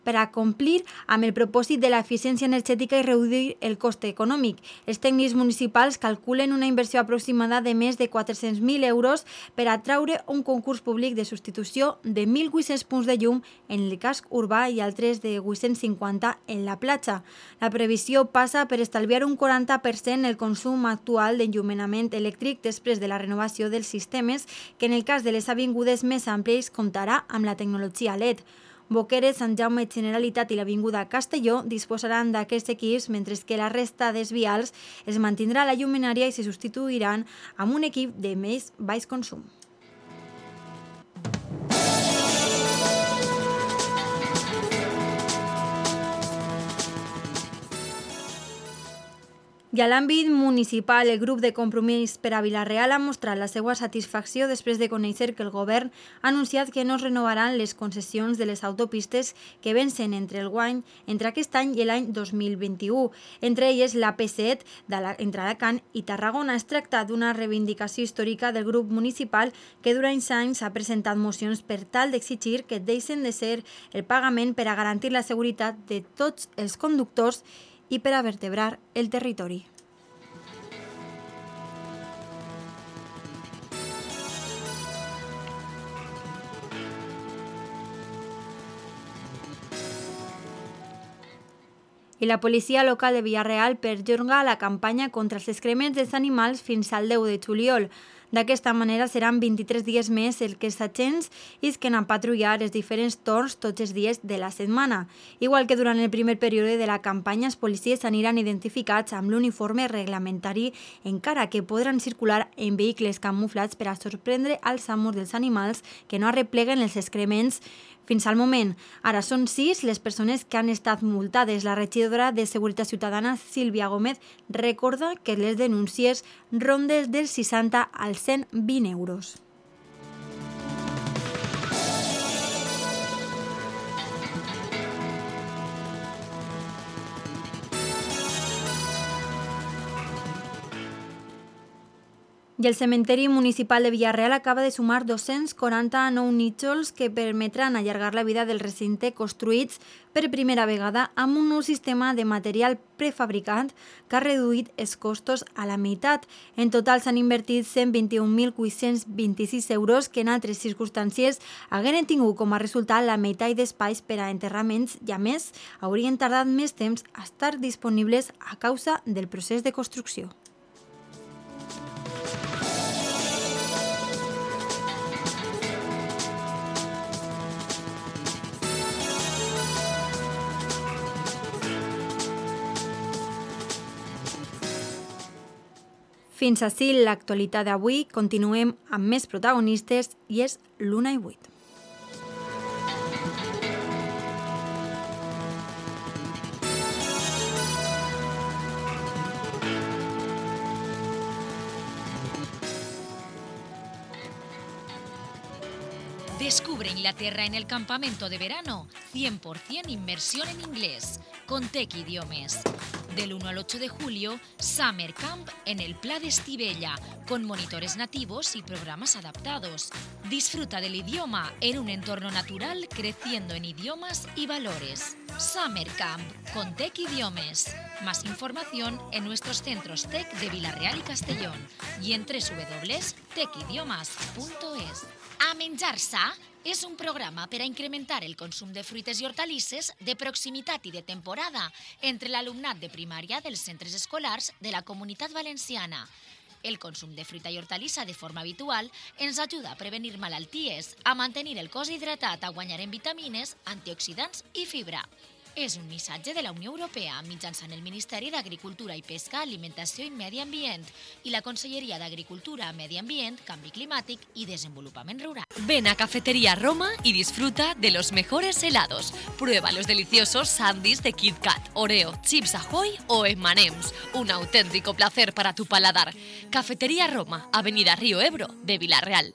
per a complir amb el propòsit de l'eficiència energètica i reduir el cost econòmic. Els tècnics municipals calculen una inversió aproximada de més de 400.000 euros per a traure un concurs públic de substitució de 1.800 punts de llum en el casc urbà i altres de 850 en la platja. La previsió passa per estalviar un 40% el consum actual d'enllumenament elèctric després de la renovació dels sistemes, que en el cas de les avingudes més àmplies comptarà amb la tecnologia LED. Boqueres, Sant Jaume, Generalitat i l'Avinguda Castelló disposaran d'aquests equips, mentre que la resta dels vials es mantindrà la llumenària i se substituiran amb un equip de més baix consum. I a l'àmbit municipal, el grup de Compromís per a Vila-real ha mostrat la seva satisfacció després de conèixer que el govern ha anunciat que no es renovaran les concessions de les autopistes que vencen entre aquest any i l'any 2021, entre elles l'AP7 entre Alacant i Tarragona. Es tracta d'una reivindicació històrica del grup municipal que durant anys ha presentat mocions per tal d'exigir que deixen de ser el pagament per a garantir la seguretat de tots els conductors i per a vertebrar el territori. I la policia local de Vila-real perllonga la campanya contra els excrements dels animals fins al 10 de juliol. D'aquesta manera seran 23 dies més el que els agents isquen a patrullar els diferents torns tots els dies de la setmana. Igual que durant el primer període de la campanya, els policies aniran identificats amb l'uniforme reglamentari, encara que podran circular en vehicles camuflats per a sorprendre els amos dels animals que no arrepleguen els excrements. Fins al moment, ara són 6 les persones que han estat multades. La regidora de Seguretat Ciutadana, Sílvia Gómez, recorda que les denúncies ronden dels 60 als 120 euros. I el cementeri municipal de Vila-real acaba de sumar 249 nínxols que permetran allargar la vida del recinte, construïts per primera vegada amb un nou sistema de material prefabricat que ha reduït els costos a la meitat. En total s'han invertit 121.826 euros que en altres circumstàncies hagueren tingut com a resultat la meitat d'espais per a enterraments i, a més, haurien tardat més temps a estar disponibles a causa del procés de construcció. Fins ací l'actualitat d'avui. Continuem amb més protagonistes i és l'1 i 8. Descubre Inglaterra en el campamento de verano, 100% inmersión en inglés, con Tec Idiomes. Del 1 al 8 de julio, Summer Camp en el Pla de Estivella, con monitores nativos y programas adaptados. Disfruta del idioma en un entorno natural, creciendo en idiomas y valores. Summer Camp con Tec Idiomes. Más información en nuestros centros TEC de Vila-real y Castellón y en www.tecidiomas.es. A Menjar Sa és un programa per a incrementar el consum de fruites i hortalisses de proximitat i de temporada entre l'alumnat de primària dels centres escolars de la Comunitat Valenciana. El consum de fruita i hortalissa de forma habitual ens ajuda a prevenir malalties, a mantenir el cos hidratat, a guanyar en vitamines, antioxidants i fibra. És un missatge de la Unió Europea mitjançant el Ministeri d'Agricultura i Pesca, Alimentació i Medi Ambient i la Conselleria d'Agricultura, Medi Ambient, Canvi Climàtic y Desenvolupament Rural. Ven a Cafetería Roma y disfruta de los mejores helados. Prueba los deliciosos sándwiches de Kit Kat, Oreo, Chips Ahoy o M&M's. Un auténtico placer para tu paladar. Cafetería Roma, Avenida Río Ebro de Vila-real.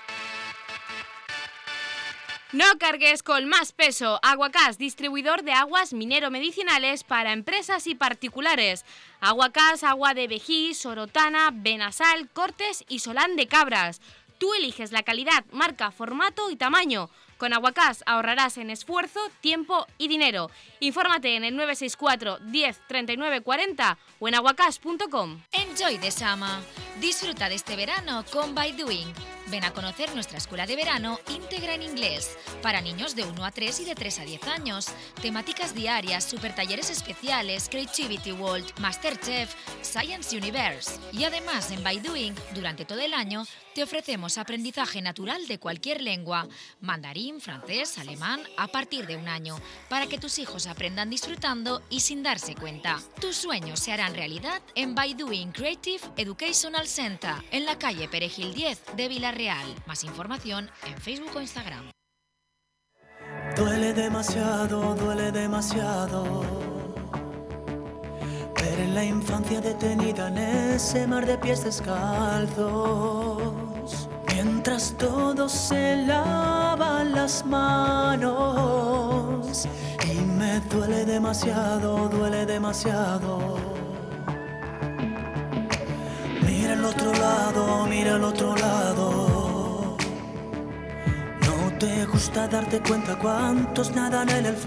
No cargues con más peso. Aguacás, distribuidor de aguas minero-medicinales para empresas y particulares. Aguacás, agua de vejí, sorotana, benasal, cortes y solán de cabras. Tú eliges la calidad, marca, formato y tamaño. Con Aguacás ahorrarás en esfuerzo, tiempo y dinero. Infórmate en el 964 10 39 40 o en aguacás.com. Enjoy the summer. Disfruta de este verano con By Doing. Ven a conocer nuestra escuela de verano íntegra en inglés para niños de 1 a 3 y de 3 a 10 años. Temáticas diarias, supertalleres especiales, Creativity World, Masterchef, Science Universe. Y además en By Doing, durante todo el año, te ofrecemos aprendizaje natural de cualquier lengua, mandarín, francés, alemán, a partir de 1 año, para que tus hijos aprendan disfrutando y sin darse cuenta. Tus sueños se harán realidad en By Doing Creative Educational Center, en la calle Perejil 10 de Villarreal. Más información en Facebook o Instagram. Duele demasiado ver en la infancia detenida en ese mar de pies descalzos, mientras todos se lavan las manos, y me duele demasiado. Mira al otro lado, no te gusta darte cuenta cuántos nadan en el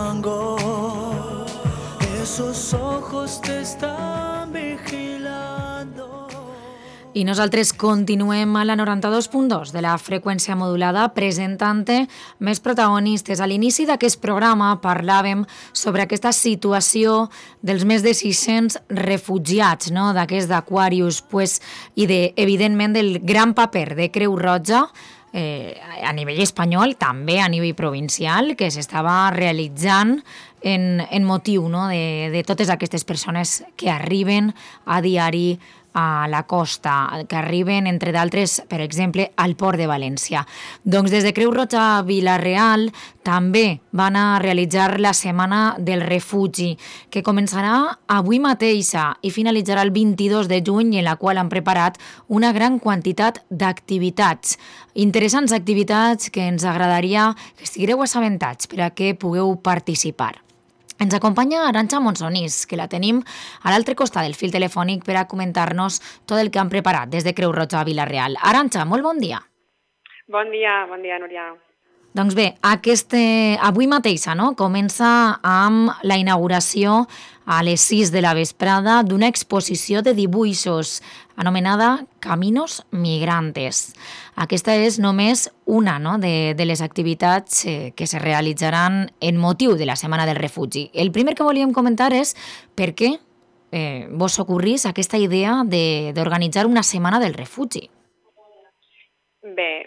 fango, esos ojos te están vigilando. I nosaltres continuem a la 92.2 de la freqüència modulada presentant-te més protagonistes. A l'inici d'aquest programa parlàvem sobre aquesta situació dels més de 600 refugiats, no? D'aquests d'Aquarius, i evidentment del gran paper de Creu Roja a nivell espanyol, també a nivell provincial, que s'estava realitzant en motiu, no? de totes aquestes persones que arriben a diari a la costa, que arriben, entre d'altres, per exemple, al Port de València. Doncs des de Creu Roja Vila-real també van a realitzar la Setmana del Refugi, que començarà avui mateixa i finalitzarà el 22 de juny, en la qual han preparat una gran quantitat d'activitats. Interessants activitats que ens agradaria que estigueu assabentats per a que pugueu participar. Ens acompanya Arantxa Monsonís, que la tenim a l'altre costat del fil telefònic per a comentar-nos tot el que han preparat des de Creu Roja Vila-real. Arantxa, molt bon dia. Bon dia, Núria. Doncs bé, avui mateixa comença amb la inauguració a les 6 de la vesprada d'una exposició de dibuixos anomenada Caminos Migrantes. Aquesta és només una de les activitats que se realitzaran en motiu de la Setmana del Refugi. El primer que volíem comentar és per què vos ocorrís aquesta idea d'organitzar una Setmana del Refugi. Bé,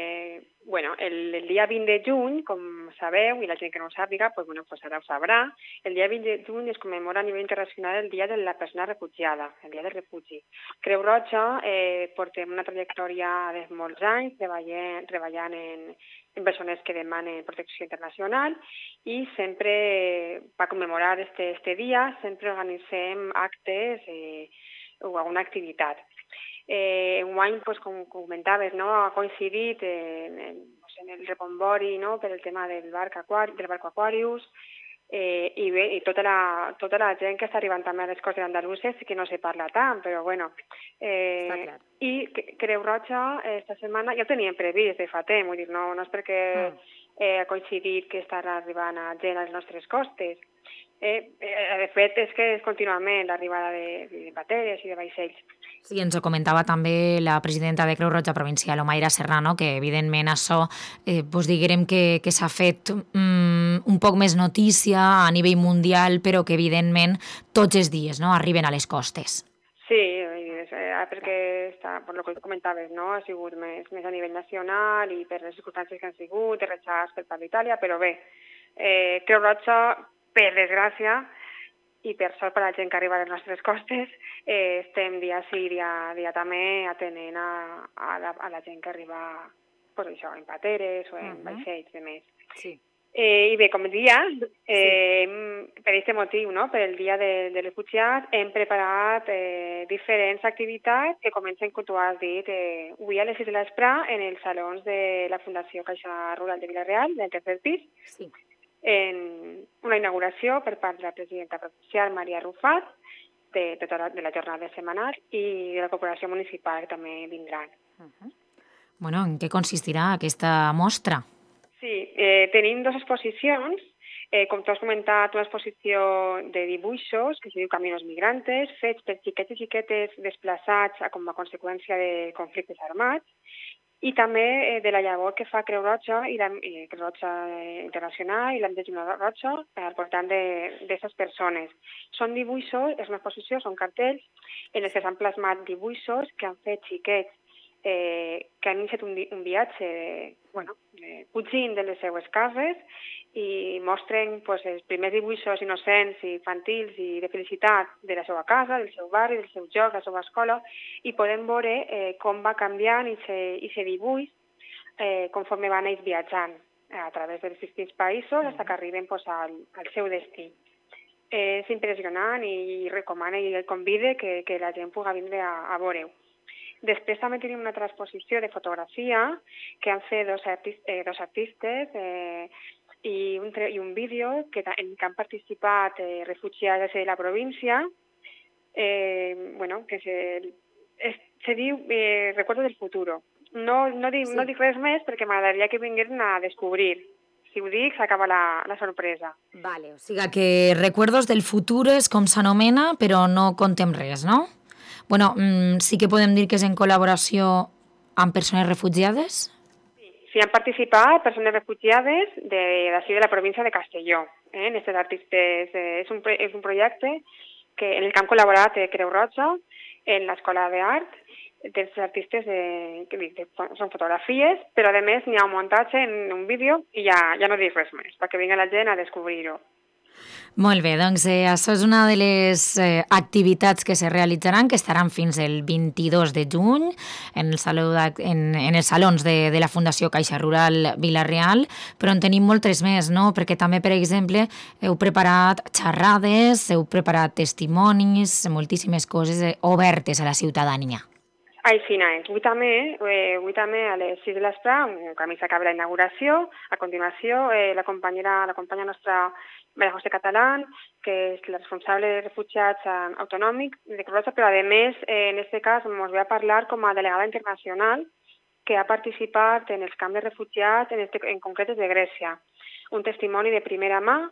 el dia 20 de juny, com sabeu, i la gent que no ho sàpiga, pues ara ho sabrà, el dia 20 de juny es commemora a nivell internacional el Dia de la Persona Refugiada, el Dia del Refugi. Creu Roja portem una trajectòria de molts anys treballant en persones que demanen protecció internacional, i sempre, per commemorar este dia, sempre organitzem actes o alguna activitat. Enguany, com comentaves, ha coincidit en el rebombori per el tema del barco Aquarius, i tota la gent que està arribant també a les costes andaluses, que no se parla tant, però bueno. I Creu Roja, esta setmana, ja ho teníem previst de fa temps, vull dir, no és perquè ha coincidit que estarà arribant a gent a les nostres costes. De fet, és que és contínuament l'arribada de bateres i de vaixells. Sí, ens ho comentava també la presidenta de Creu Roja Provincial, Omaira Serrano, que evidentment això, diguem que s'ha fet un poc més notícia a nivell mundial, però que evidentment tots els dies arriben a les costes. Sí, perquè, per el que comentaves, ha sigut més a nivell nacional i per les circumstàncies que han sigut, rechaç per part d'Itàlia, però bé, Creu Roja, per desgràcia, i per sort per a la gent que arriba a les nostres costes, estem dia sí, dia també atenent a la gent que arriba en pateres o en vaixells de més. Sí. I bé, com dia, per aquest motiu, per el Dia dels Refugiats, hem preparat diferents activitats que comencen, com tu has dit, avui a les 6 de l'espre en els salons de la Fundació Caixa Rural de Vila-real, del tercer pis, en una inauguració per part de la presidenta provincial, Maria Rufat, de la jornada setmanal, i de la corporació municipal, que també vindran. Bueno, en què consistirà aquesta mostra? Sí, tenim dues exposicions. Com tu has comentat, una exposició de dibuixos que es diu Caminos Migrantes, fets per xiquets i xiquetes desplaçats com a conseqüència de conflictes armats, i també de la llavor que fa Creu Roja i Creu Roja Internacional i l'Amnistia Roja al voltant d'aquestes persones. Són dibuixos, és una exposició, són cartells en els que s'han plasmat dibuixos que han fet xiquets que han iniciat un viatge fugint de les seues cases i mostren els primers dibuixos innocents i infantils i de felicitat de la seva casa, del seu barri, del seu joc, de la seva escola, i podem veure com va canviant aquest dibuix conforme van ells viatjant a través dels distints països fins que arriben al seu destí. És impressionant i recomano i el convide que la gent pugui vindre a veure-ho. Després també tenim una altra exposició de fotografia que han fet dos artistes i un vídeo en què han participat refugiats de la província, que se diu Recuerdos del Futuro. No dic res més perquè m'agradaria que vinguessin a descobrir. Si ho dic, s'acaba la sorpresa. Vale, o sigui que Recuerdos del Futuro és com s'anomena, però no contem res, no? Bueno, sí que podem dir que és en col·laboració amb persones refugiades? Sí, han participat persones refugiades d'ací de la província de Castelló. En aquests artistes és un projecte en el que han col·laborat Creu Roja en l'Escola d'Art dels artistes són fotografies, però a més n'hi ha un muntatge en un vídeo i ja no dic res més, perquè vingui la gent a descobrir-ho. Molt bé, doncs això és una de les activitats que se realitzaran, que estaran fins el 22 de juny en els salons de la Fundació Caixa Rural Vila-real, però en tenim moltes més, no? Perquè també, per exemple, heu preparat xerrades, heu preparat testimonis, moltíssimes coses obertes a la ciutadania. Així és. Avui també a les 6 de l'espre, que a mi s'acaba la inauguració. A continuació, la companya nostra, María José Catalán, que és la responsable de refugiats autonòmics de Creu Roja, però a més, en aquest cas, ens ve a parlar com a delegada internacional que ha participat en els camps de refugiats, en concret de Grècia. Un testimoni de primera mà,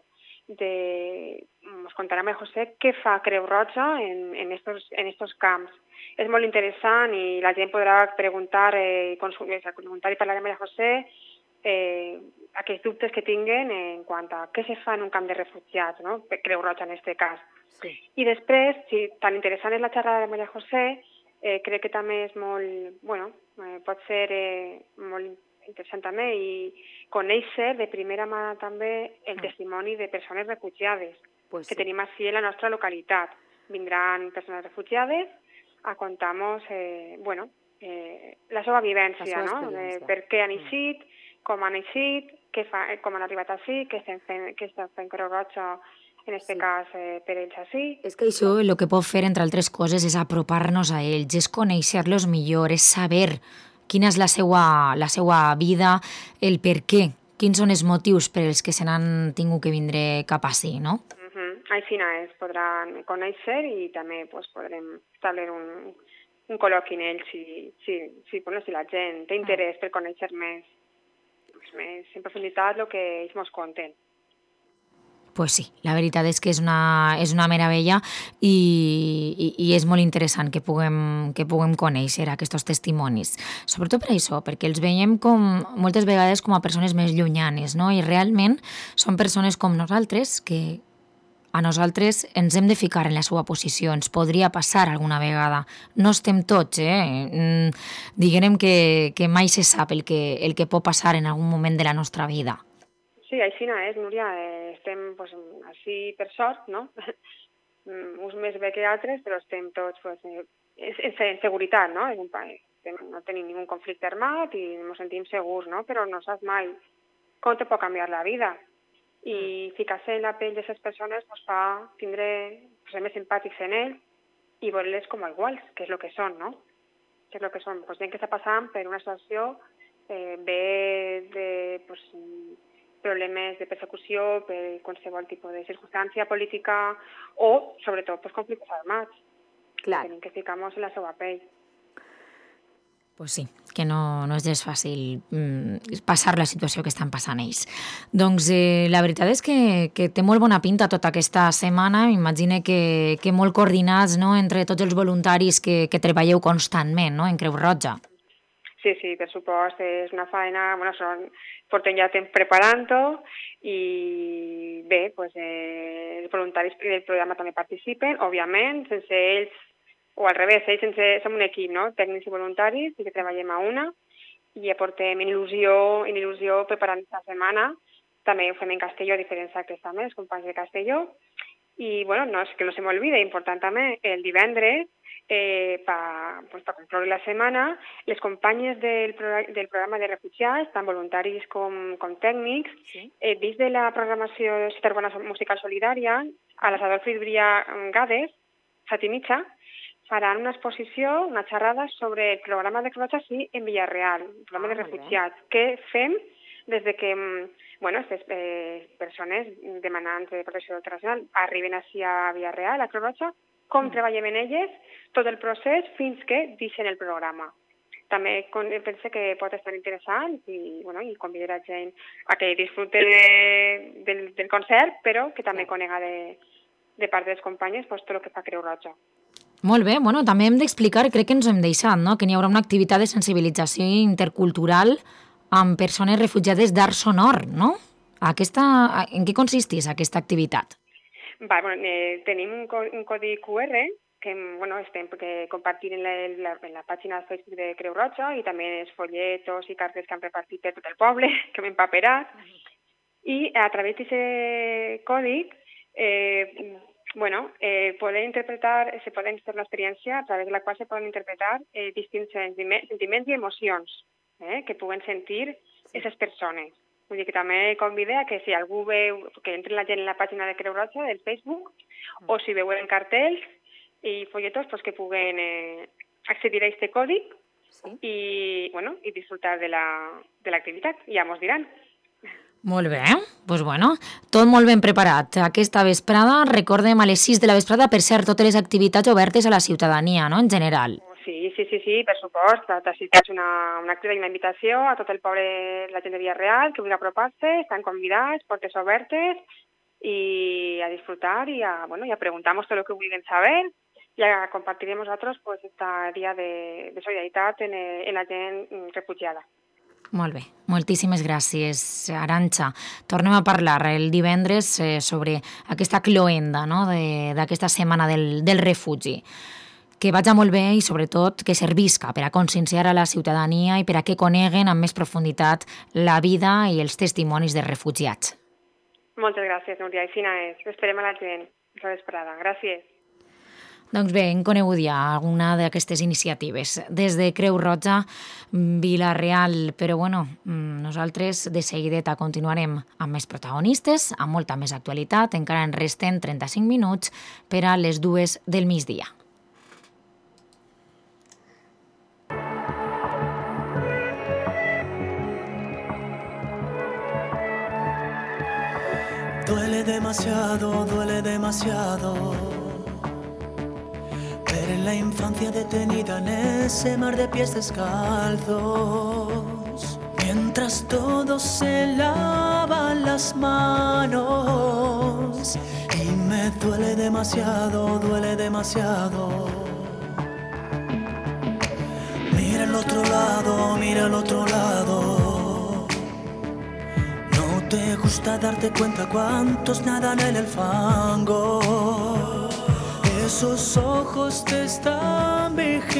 ens contarà María José què fa Creu Roja en estos camps. És molt interessant i la gent podrà preguntar i parlar amb María José aquells dubtes que tinguen en quant a què se fa en un camp de refugiats, no? Creu Roja en aquest cas. Sí. I després, si tan interessant és la xerrada de María José, crec que també és pot ser molt interessant també i conèixer de primera mà també el testimoni de persones refugiades que tenim així en la nostra localitat. Vindran persones refugiades a contar-nos la seva vivència, no? Per què han eixit, com han eixit, com han arribat així, què estan fent Creu Roja en aquest cas per ells així. És que això el que pot fer, entre altres coses, és apropar-nos a ells, és conèixer-los millor, és saber quina és la seva vida, el per què, quins són els motius per els que se n'han tingut que vindre cap ací, no? Així és, podran conèixer i també podrem establir un col·loqui en ells si la gent té interès per conèixer més en profunditat el que ells ens conten. Pues sí, la veritat és que és una meravella i és molt interessant que puguem conèixer aquests testimonis. Sobretot per això, perquè els veiem moltes vegades com a persones més llunyanes, no? I realment són persones com nosaltres que a nosaltres ens hem de ficar en la seva posició, ens podria passar alguna vegada. No estem tots, diguem que mai se sap el que pot passar en algun moment de la nostra vida. Sí, així és, Núria. Estem així per sort, no? Uns més bé que altres, però estem tots en seguretat, no? No tenim ningú conflicte armat i ens sentim segurs, no? Però no saps mai com te pot canviar la vida. I ficar-se en la pell d'aquestes persones fa ser més empàtics en ells i veure-les com a iguals, que és el que són, no? Que és el que són. Gent que està passant per una situació bé de problemes de persecució, per qualsevol tipus de circumstància política o, sobretot, conflictes armats. Clar. Tenim que ficar-nos en la seva pell. Pues sí, que no és gens fàcil passar la situació que estan passant ells. Doncs la veritat és que té molt bona pinta tota aquesta setmana. M'imagino que molt coordinats, no?, entre tots els voluntaris que treballeu constantment, no?, en Creu Roja. Sí, per supost, és una feina... Portem ja temps preparant-ho i bé, els voluntaris del programa també participen, òbviament, sense ells, o al revés, som un equip, no?, tècnics i voluntaris, i que treballem a una, i ja portem en il·lusió preparant aquesta setmana. També ho fem en Castelló, diferents actes també, els companys de Castelló. I, no és que no se m'olvide, important també, el divendres, per concloure la setmana, les companyes del programa de refugiats, tant voluntaris com tècnics, dins de la programació Cita Urbana Musical Solidària, a les Adolf Ibria Gades, 7:30, faran una exposició, una xerrada sobre el programa de Creu Roja en Villarreal, el programa de refugiats, que fem des de que aquestes persones demanants de protecció internacional arriben així a Villarreal, a Creu Roja, com treballem en elles, tot el procés fins que deixen el programa. També penso que pot estar interessant i convidar a gent a que disfrute del concert, però que també conega de part dels companys tot el que fa Creu Roja. Molt bé, també hem d'explicar, crec que ens ho hem deixat, no?, que n'hi haurà una activitat de sensibilització intercultural amb persones refugiades d'art sonor, no? En què consisteix aquesta activitat? Tenim un codi QR que estem compartint en la pàgina de Facebook de Creu Roja i també els folletos i cartes que han repartit per tot el poble, que hem empaperat. I a través d'aquest còdic se poden fer l'experiència a través de la qual se poden interpretar distints sentiments i emocions que puguen sentir aquestes persones. Vull dir que també convida que si algú veu, que entri la gent en la pàgina de Creu Roja del Facebook, o si veuen cartells i folletos, que puguen accedir a aquest còdic i disfrutar de l'activitat. Ja mos diran. Molt bé, doncs tot molt ben preparat. Aquesta vesprada, recordem, a les 6 de la vesprada, per cert, totes les activitats obertes a la ciutadania, no?, en general. Sí, per supost. És una activitat i una invitació a tot el poble, la gent de Villarreal, que vulgui apropar-se, estan convidats, portes obertes, i a disfrutar i a preguntar-nos tot el que vulguin saber i a compartir amb nosaltres aquest dia de solidaritat en la gent refugiada. Molt bé, moltíssimes gràcies, Arantxa. Tornem a parlar el divendres sobre aquesta cloenda, no?, d'aquesta setmana del refugi. Que vagi molt bé i, sobretot, que servisca per a conscienciar a la ciutadania i per a que coneguen amb més profunditat la vida i els testimonis dels refugiats. Moltes gràcies, Núria. I fina és. Esperem a la gent la vesprada. Gràcies. Doncs bé, hem conegut ja alguna d'aquestes iniciatives des de Creu Roja, Vila-real, però nosaltres de seguideta continuarem amb més protagonistes, amb molta més actualitat, encara en resten 35 minuts per a les 2 del migdia. Duele demasiado ver en la infancia detenida en ese mar de pies descalzos, mientras todos se lavan las manos, y me duele demasiado. Mira al otro lado. ¿Te gusta darte cuenta cuántos nadan en el fango? Esos ojos te están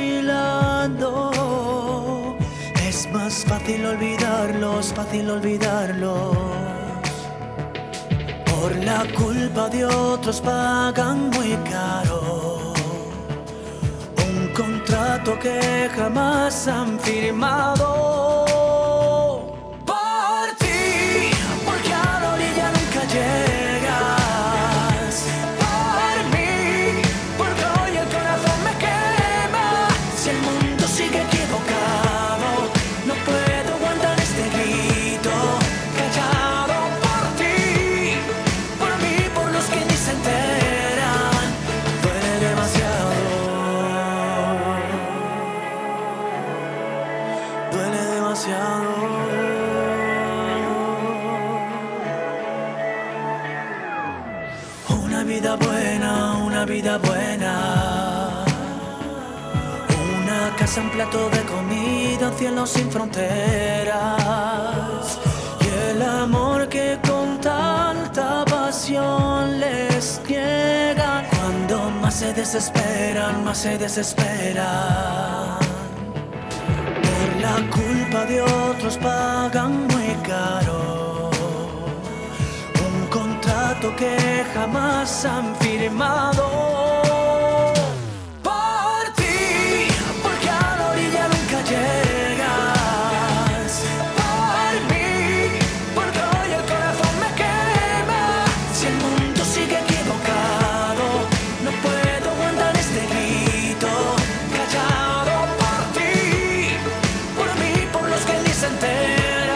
vigilando. Es más fácil olvidarlos. Por la culpa de otros pagan muy caro un contrato que jamás han firmado. Llegas por mí, porque hoy el corazón me quema. Si el mundo sigue equivocado, no puedo aguantar este grito callado por ti, por mí, por los que ni se enteran. Duele demasiado. Una vida buena, una vida buena. Una casa, un plato de comida, un cielo sin fronteras. Y el amor que con tanta pasión les niegan. Cuando más se desesperan, más se desesperan. Por la culpa de otros pagan muy caro un contrato que jamás han firmado. Por ti, porque a la orilla nunca llegas. Por mí, porque hoy el corazón me quema. Si el mundo sigue equivocado, no puedo aguantar este grito callado. Por ti, por mí, por los que ni se enteran.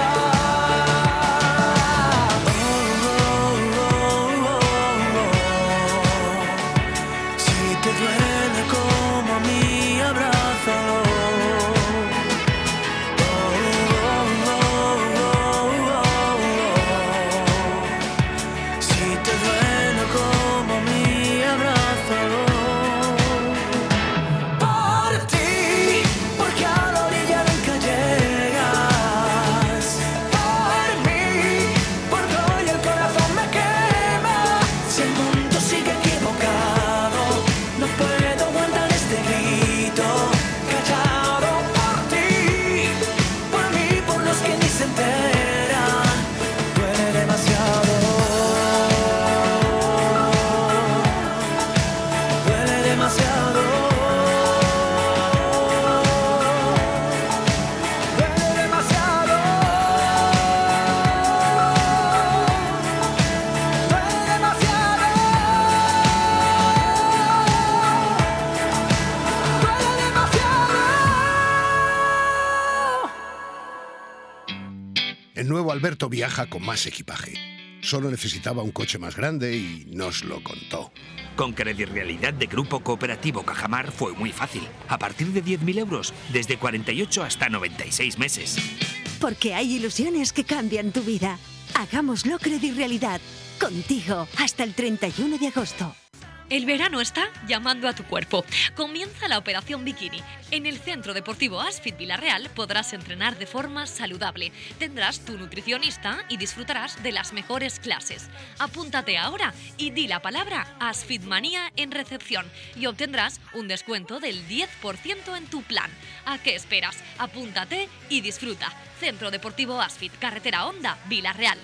El nuevo Alberto viaja con más equipaje. Solo necesitaba un coche más grande y nos lo contó. Con Credit-Realidad de Grupo Cooperativo Cajamar fue muy fácil. A partir de 10.000 euros, desde 48 hasta 96 meses. Porque hay ilusiones que cambian tu vida. Hagámoslo Credit-Realidad. Contigo hasta el 31 de agosto. El verano está llamando a tu cuerpo. Comienza la Operación Bikini. En el Centro Deportivo Asfit Vilarreal podrás entrenar de forma saludable. Tendrás tu nutricionista y disfrutarás de las mejores clases. Apúntate ahora y di la palabra Asfitmanía en recepción y obtendrás un descuento del 10% en tu plan. ¿A qué esperas? Apúntate y disfruta. Centro Deportivo Asfit, Carretera Honda, Vilarreal.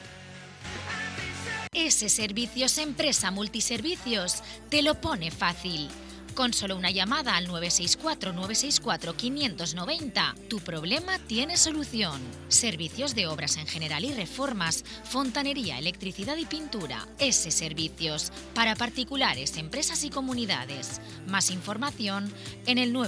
S Servicios Empresa Multiservicios te lo pone fácil. Con solo una llamada al 964-964-590, tu problema tiene solución. Servicios de obras en general y reformas, fontanería, electricidad y pintura. S Servicios, para particulares, empresas y comunidades. Más información en el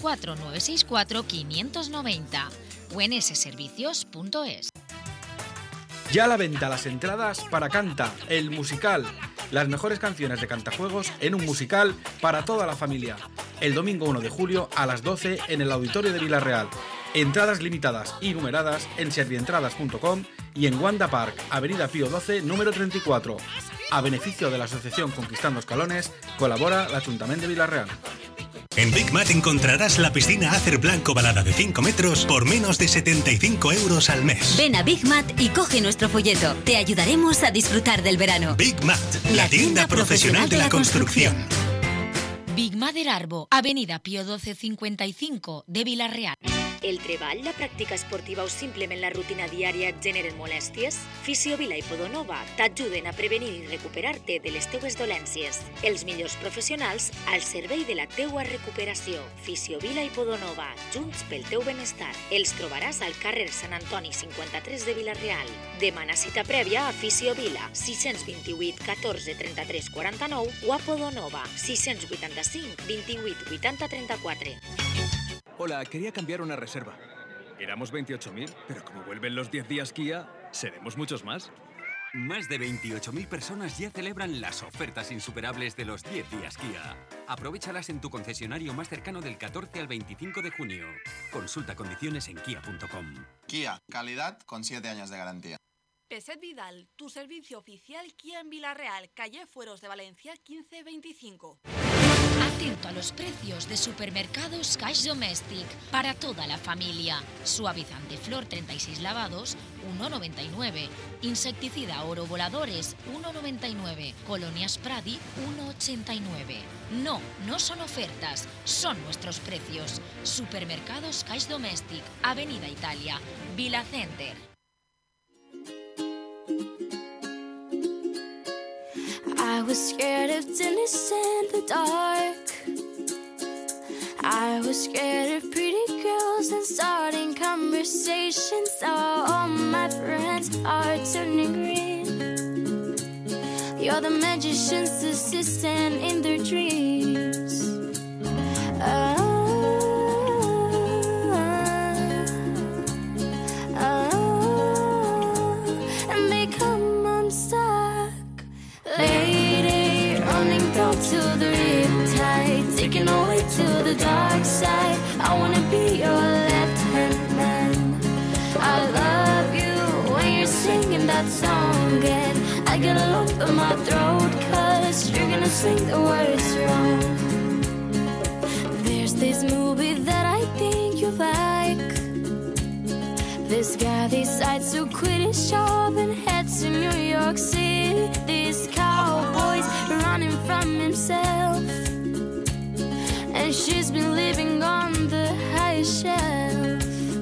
964-964-590 o en sservicios.es. Ya a la venta las entradas para Canta, el musical. Las mejores canciones de Cantajuegos en un musical para toda la familia. El domingo 1 de julio a las 12 en el Auditorio de Vilarreal. Entradas limitadas y numeradas en servientradas.com y en Wanda Park, Avenida Pío 12, número 34. A beneficio de la Asociación Conquistando Escalones, colabora el Ayuntamiento de Vilarreal. En Big Mat encontrarás la piscina Acer Blanco ovalada de 5 metros por menos de 75 euros al mes. Ven a Big Mat y coge nuestro folleto. Te ayudaremos a disfrutar del verano. Big Mat, la tienda profesional de la construcción. Big Mat del Arbo, Avenida Pío 12 55 de Vilarreal. El treball, la pràctica esportiva o simplement la rutina diària et generen molèsties? Fisiovila i Podonova t'ajuden a prevenir i recuperar-te de les teues dolències. Els millors professionals al servei de la teua recuperació. Fisiovila i Podonova, junts pel teu benestar. Els trobaràs al carrer Sant Antoni 53 de Vilarreal. Demana cita prèvia a Fisiovila, 628 14 33 49 o a Podonova, 685 28 80 34. Hola, quería cambiar una reserva. Éramos 28.000, pero como vuelven los 10 días Kia, seremos muchos más. Más de 28.000 personas ya celebran las ofertas insuperables de los 10 días Kia. Aprovéchalas en tu concesionario más cercano del 14 al 25 de junio. Consulta condiciones en kia.com. Kia, calidad con 7 años de garantía. Peset Vidal, tu servicio oficial Kia en Villarreal, calle Fueros de Valencia 1525. Atento a los precios de Supermercados Cash Domestic para toda la familia. Suavizante Flor 36 lavados, 1,99. Insecticida Oro Voladores, 1,99. Colonias Pradi, 1,89. No, no son ofertas, son nuestros precios. Supermercados Cash Domestic, Avenida Italia, Vila Center. I was scared of Dennis in the dark. I was scared of pretty girls and starting conversations. Now all my friends are turning green. You're the magician's assistant in their dreams. And they come unstuck. Lady, running down to the riptide, taking away to the dark side. I wanna be your left-hand man. I love you when you're singing that song, and I get a lump in my throat, 'cause you're gonna sing the words wrong. There's this movie that I think you like. This guy decides to quit his job and head to New York City. This cowboy's running from himself, and she's been living on the highest shelf.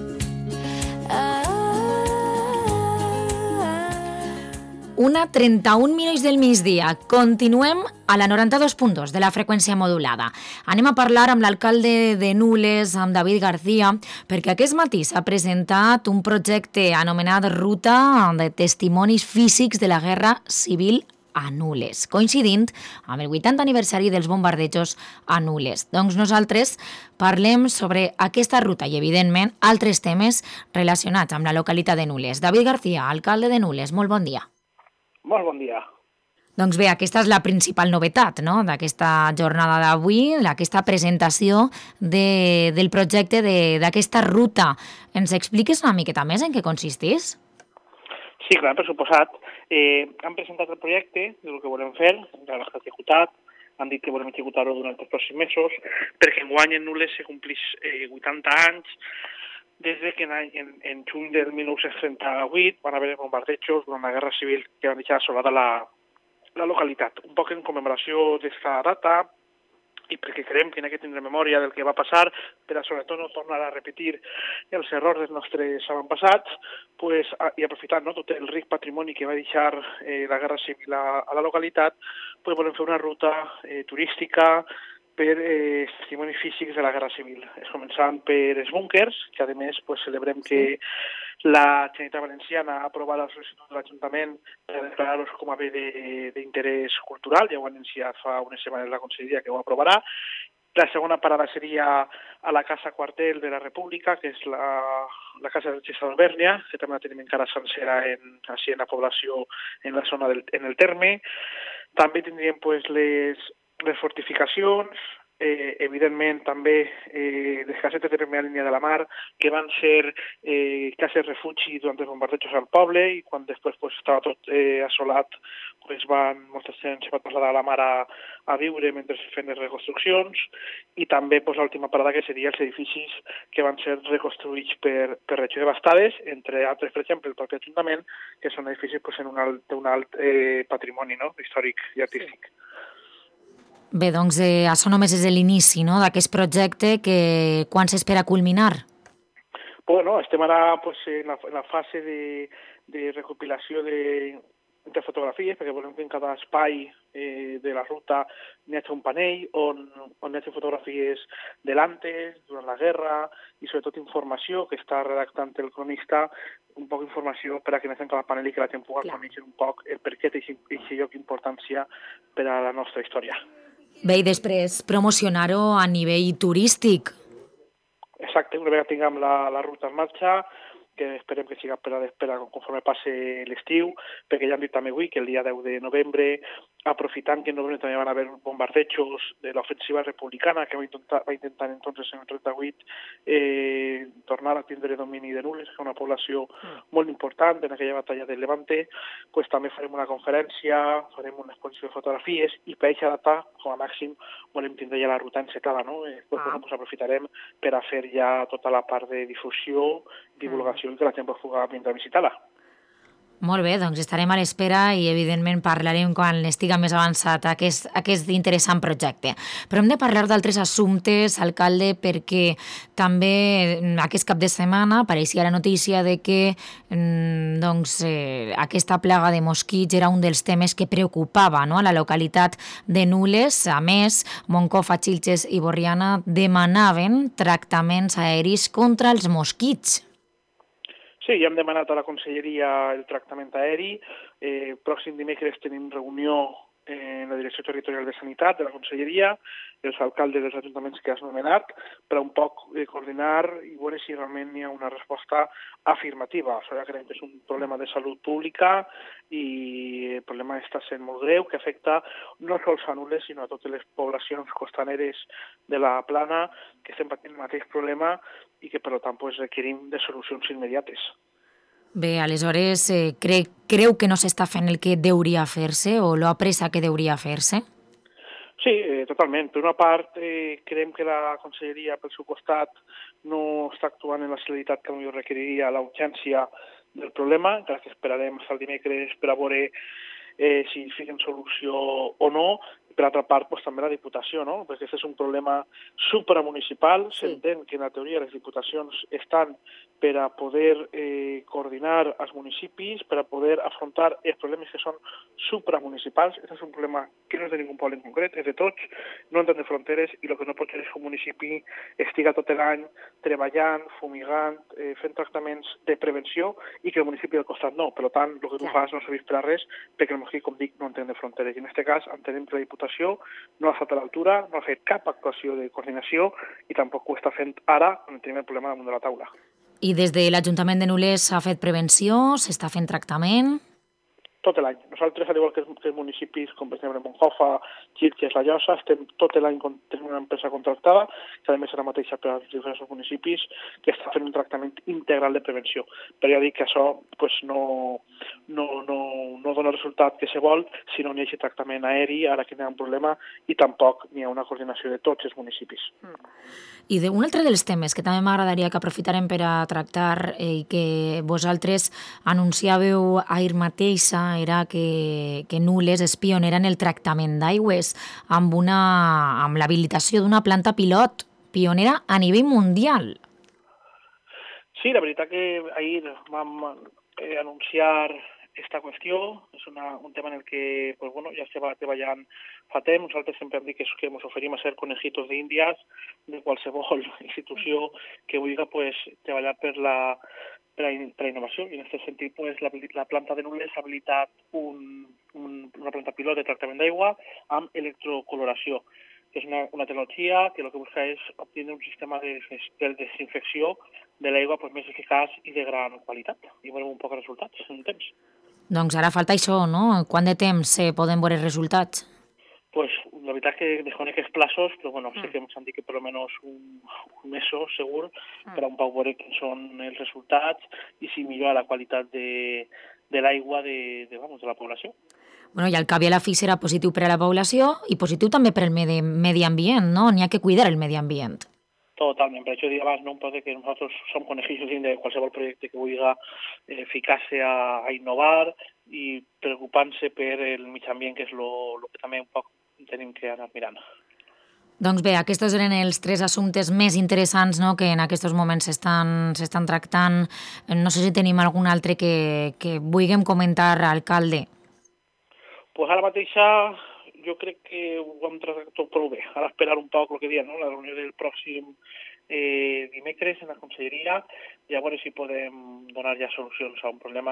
1:31 del migdia. Continuem a la 92.2 de la freqüència modulada. Anem a parlar amb l'alcalde de Nules, amb David García, perquè aquest matí s'ha presentat un projecte anomenat Ruta de Testimonis Físics de la Guerra Civil a Nules, coincidint amb el 80 aniversari dels bombardejos a Nules. Doncs nosaltres parlem sobre aquesta ruta i, evidentment, altres temes relacionats amb la localitat de Nules. David García, alcalde de Nules, molt bon dia. Molt bon dia. Doncs bé, aquesta és la principal novetat, no?, d'aquesta jornada d'avui, aquesta presentació del projecte d'aquesta ruta. Ens expliques una miqueta més en què consisteix? Sí, clar, per suposat. Han presentat el projecte del que volem fer, ja l'ha executat, han dit que volem executar-ho durant els pròxims mesos, perquè enguany en Nules se complís 80 anys des que en juny del 1938 van haver bombardejos durant la Guerra Civil que van deixar assolada la localitat. Un poc en commemoració d'aquesta data i perquè creiem que n'hi ha que tindre memòria del que va passar, per a sobretot no tornar a repetir els errors dels nostres avantpassats, i aprofitant tot el ric patrimoni que va deixar la Guerra Civil a la localitat, volem fer una ruta turística per testimonis físics de la Guerra Civil. Començant per els búnkers, que a més celebrem que la Generalitat Valenciana ha aprovat la sol·licitud de l'Ajuntament per declarar-los com a bé d'interès cultural, ja ho ha anunciat fa unes setmanes la Conselleria, que ho aprovarà. La segona parada seria a la Casa Quartel de la República, que és la Casa de Gessa d'Albèrnia, que també la tenim encara sencera en la població, en la zona, en el terme. També tindríem les fortificacions, evidentment també les casetes de primera línia de la mar, que van ser cases refugi durant els bombardejos al poble, i quan després estava tot assolat, molta gent se va traslladar a la mar a viure mentre es feien les reconstruccions, i també l'última parada, que seria els edificis que van ser reconstruïts per Regió devastades, entre altres, per exemple, el propi Ajuntament, que són edificis d'un alt patrimoni històric i artístic. Bé, doncs això només és l'inici, no?, d'aquest projecte, que quan s'espera culminar? Bueno, estem ara en la fase de recopilació de fotografies, perquè volem que en cada espai de la ruta n'hi hagi un panell on hi hagi fotografies de l'antes, durant la guerra, i sobretot informació que està redactant el cronista, un poc d'informació per a que n'hi hagi cada panell i que la gent pugui conèixer un poc el per què té aquest lloc d'importància per a la nostra història. Bé, i després promocionar-ho a nivell turístic. Exacte, una vegada tinguem la ruta en marxa, que esperem que siga per a l'espera conforme passe l'estiu, perquè ja hem dit també avui que el dia 10 de novembre aprofitant que novament també van haver bombardejos de l'ofensiva republicana que va intentar entonces en el 38 tornar a tindre domini de Nules, que és una població molt important en aquella batalla del Levante, pues també farem una conferència, farem una exposició de fotografies i per aquesta data, com a màxim, volem tindre ja la ruta encetada, no? Pues aprofitarem per a fer ja tota la part de difusió, divulgació i que la gent pugui vindre a visitar-la. Molt bé, doncs estarem a l'espera i evidentment parlarem quan estiga més avançat aquest interessant projecte. Però hem de parlar d'altres assumptes, alcalde, perquè també aquest cap de setmana apareixia la notícia de que aquesta plaga de mosquits era un dels temes que preocupava, no?, a la localitat de Nules. A més, Moncofa, Xilxes i Borriana demanaven tractaments aeris contra els mosquits. Sí, ja hem demanat a la Conselleria el tractament aeri. Pròxim dimecres tenim reunió en la Direcció Territorial de Sanitat de la Conselleria, els alcaldes dels ajuntaments que has nomenat, per un poc coordinar i veure si realment hi ha una resposta afirmativa. Això ja creiem que és un problema de salut pública i el problema està sent molt greu, que afecta no sols a Nules, sinó a totes les poblacions costaneres de la plana que estem patint el mateix problema i que, per tant, requerim de solucions immediates. Bé, aleshores, creu que no s'està fent el que deuria fer-se o la pressa que deuria fer-se? Sí, totalment. Per una part, creiem que la Conselleria, pel seu costat, no està actuant en la celeritat que potser requeriria la urgència del problema, encara que esperarem fins el dimecres per a veure si fiquen solució o no. Per altra part, també la Diputació, no? Perquè aquest és un problema supramunicipal. S'entén que en la teoria les diputacions estan per a poder coordinar els municipis, per a poder afrontar els problemes que són supramunicipals. Aquest és un problema que no és de ningú poble en concret, és de tots, no entén de fronteres, i el que no pot ser és que un municipi estiga tot l'any treballant, fumigant, fent tractaments de prevenció i que el municipi del costat no. Per tant, el que tu fas no serveix per a res, perquè el mosquit, com dic, no entén de fronteres. I en aquest cas entenem que la Diputació no ha estat a l'altura, no ha fet cap actuació de coordinació i tampoc ho està fent ara quan tenim el problema damunt de la taula. I des de l'Ajuntament de Nules s'ha fet prevenció, s'està fent tractament? Tot l'any. Nosaltres, al igual que els municipis, com per exemple Moncofa, Xilxes, La Llosa, estem tot l'any tenim una empresa contractada, que a més és la mateixa per als diversos municipis, que està fent un tractament integral de prevenció. Però ja dic que això no dona el resultat que se vol si no hi ha aquest tractament aeri, ara que hi ha un problema, i tampoc n'hi ha una coordinació de tots els municipis. I un altre dels temes que també m'agradaria que aprofitarem per a tractar i que vosaltres anunciàveu ahir mateixa era que Nules és pionera en el tractament d'aigües amb l'habilitació d'una planta pilot, pionera a nivell mundial. Sí, la veritat que ahir vam anunciar aquesta qüestió, és un tema en el que ja se va treballant fa temps. Nosaltres sempre hem dit que ens oferim a ser conejitos d'Índies de qualsevol institució que vulgui treballar per la innovació, i en aquest sentit la planta de Nules ha habilitat una planta pilot de tractament d'aigua amb electrocoloració, que és una tecnologia que el que busca és obtenir un sistema de desinfecció de l'aigua més eficaç i de gran qualitat, i veurem un poc els resultats en un temps. Doncs ara falta això, no? Quant de temps podem veure els resultats? Pues la veritat que desconec els plazos, però sí que ens han dit que per almenys un mes segur, per a un poc veure quins són els resultats i si millora la qualitat de l'aigua de la població. I al cap i a la fi serà positiu per a la població i positiu també per al medi ambient, no? N'hi ha que cuidar el medi ambient. Totalment, per això dic abans, no pot ser que nosaltres som conejillos de qualsevol projecte que vulgui ficar-se a innovar i preocupant-se per el mig ambient, que és el que també un poc tenim que anar mirant. Doncs bé, aquests eren els 3 assumptes més interessants, no?, que en aquests moments s'estan tractant. No sé si tenim algun altre que vulguem comentar, alcalde. Pues ara mateixa jo crec que ho hem tractat tot prou bé. Ara esperar un poc el que diuen, la reunió del pròxim dimecres en la Conselleria, i a veure si podem donar ja solucions a un problema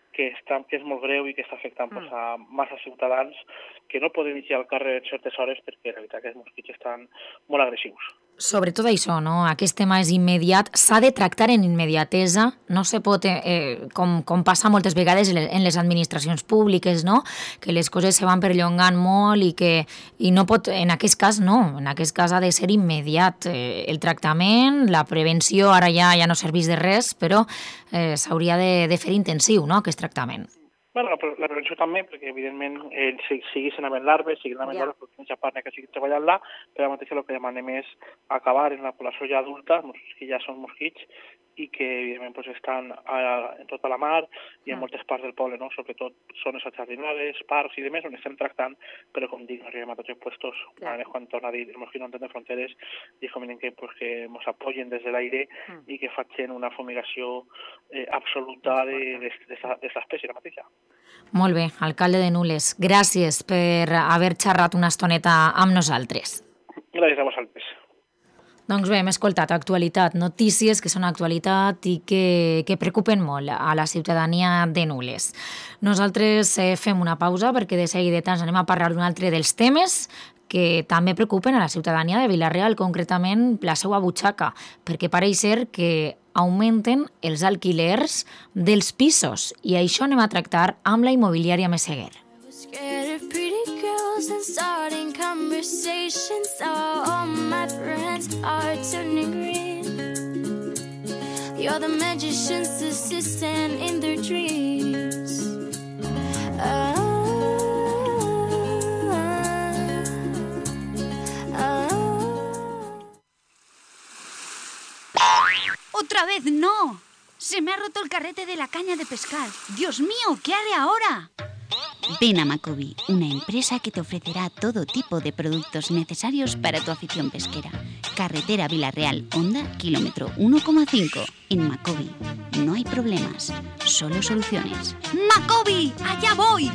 que és molt greu i que està afectant a massa ciutadans que no poden eixir al carrer en certes hores perquè la veritat que els mosquits estan molt agressius. Sobretot això, no? Aquest tema és immediat, s'ha de tractar en immediatesa, no se pot, com passa moltes vegades en les administracions públiques, no? Que les coses se van perllongant molt i no pot, en aquest cas no, en aquest cas ha de ser immediat. El tractament, la prevenció ara ja no serveix de res, però s'hauria de fer intensiu, no?, aquest tractament. Bueno, la prevenció també, perquè evidentment siguin havent larves, perquè no hi ha part que siguin treballant-la, però mateix el que demanem és acabar en la població ja adulta, que ja són mosquits, i que evidentment estan en tota la mar i en moltes parts del poble, no? Sobretot zones ajardinades, parcs i demés, on estem tractant, però com dic, no arribem a tots els puestos. Quan torna a dir, el mosquit no entén de fronteres, i convenient que ens apoyen des de l'aire i que facin una fumigació absoluta d'aquesta espècie mateixa. Molt bé, alcalde de Nules, gràcies per haver xerrat una estoneta amb nosaltres. Gràcies a vosaltres. Doncs bé, hem escoltat actualitat, notícies que són actualitat i que preocupen molt a la ciutadania de Nules. Nosaltres fem una pausa perquè de seguida ens anem a parlar d'un altre dels temes que també preocupen a la ciutadania de Vila-real, concretament la seva butxaca, perquè pareix ser que augmenten els alquilers dels pisos i això anem a tractar amb la immobiliària Meseguer. And starting conversations, now all my friends are turning green. You're the magician's assistant in their dreams. ¡Otra vez no! Se me ha roto el carrete de la caña de pescar. ¡Dios mío! ¿Qué haré ahora? Ven a Macobi, una empresa que te ofrecerá todo tipo de productos necesarios para tu afición pesquera. Carretera Vila-real, Honda, kilómetro 1,5. En Macobi no hay problemas, solo soluciones. ¡Macobi! ¡Allá voy!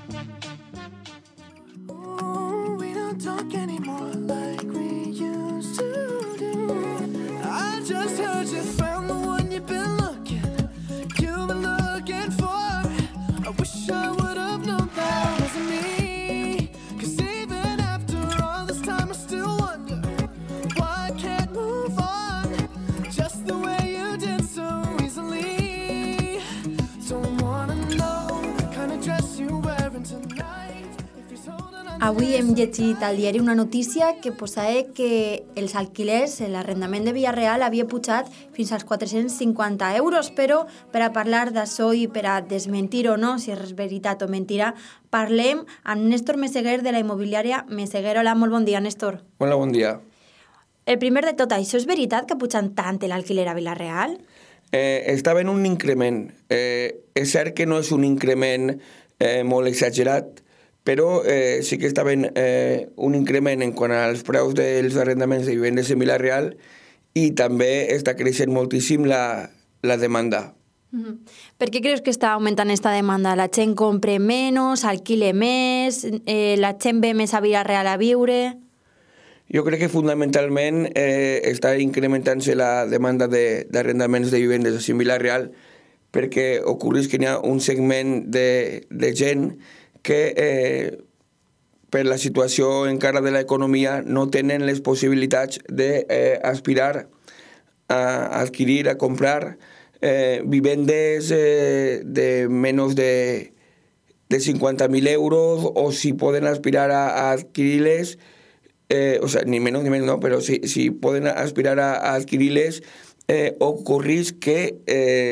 Avui hem llegit al diari una notícia que posava que els alquilers, l'arrendament de Vila-real havia pujat fins als 450 euros, però per a parlar d'això i per a desmentir o no, si és veritat o mentira, parlem amb Néstor Meseguer de la immobiliària Meseguer. Hola, molt bon dia, Néstor. Hola, bon dia. El primer de tot, això és veritat que pujan tant l'alquiler a Vila-real? Està havent un increment. És cert que no és un increment molt exagerat, però sí que està havent un increment en quant als preus dels arrendaments de vivendes en Vila-real i també està creixent moltíssim la demanda. Per què creus que està augmentant aquesta demanda? La gent compra menys, alquile més, la gent ve més a Vila-real a viure? Jo crec que fundamentalment està incrementant-se la demanda d'arrendaments de vivendes en Vila-real perquè ocorreix que hi ha un segment de gent que per la situació encara de l'economia no tenen les possibilitats d'aspirar a adquirir, a comprar vivendes de menys de 50.000 euros o si poden aspirar a adquirir-les, o sea, ni menys ni menys, no, però si poden aspirar a adquirir-les, ocorreix que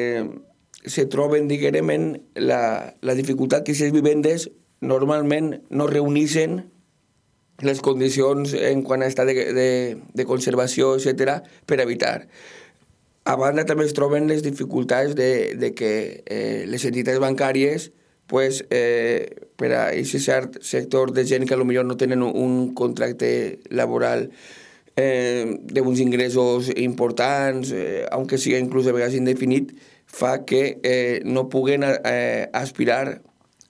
se troben, diguem, la dificultat que aquestes vivendes normalment no reuneixen les condicions en quant a estat de conservació, etc., per habitar. A banda també es troben les dificultats de que les entitats bancàries, pues, per a aquest cert sector de gent que potser no tenen un contracte laboral d'uns ingressos importants, aunque sigui inclús a vegades indefinit, fa que no puguen aspirar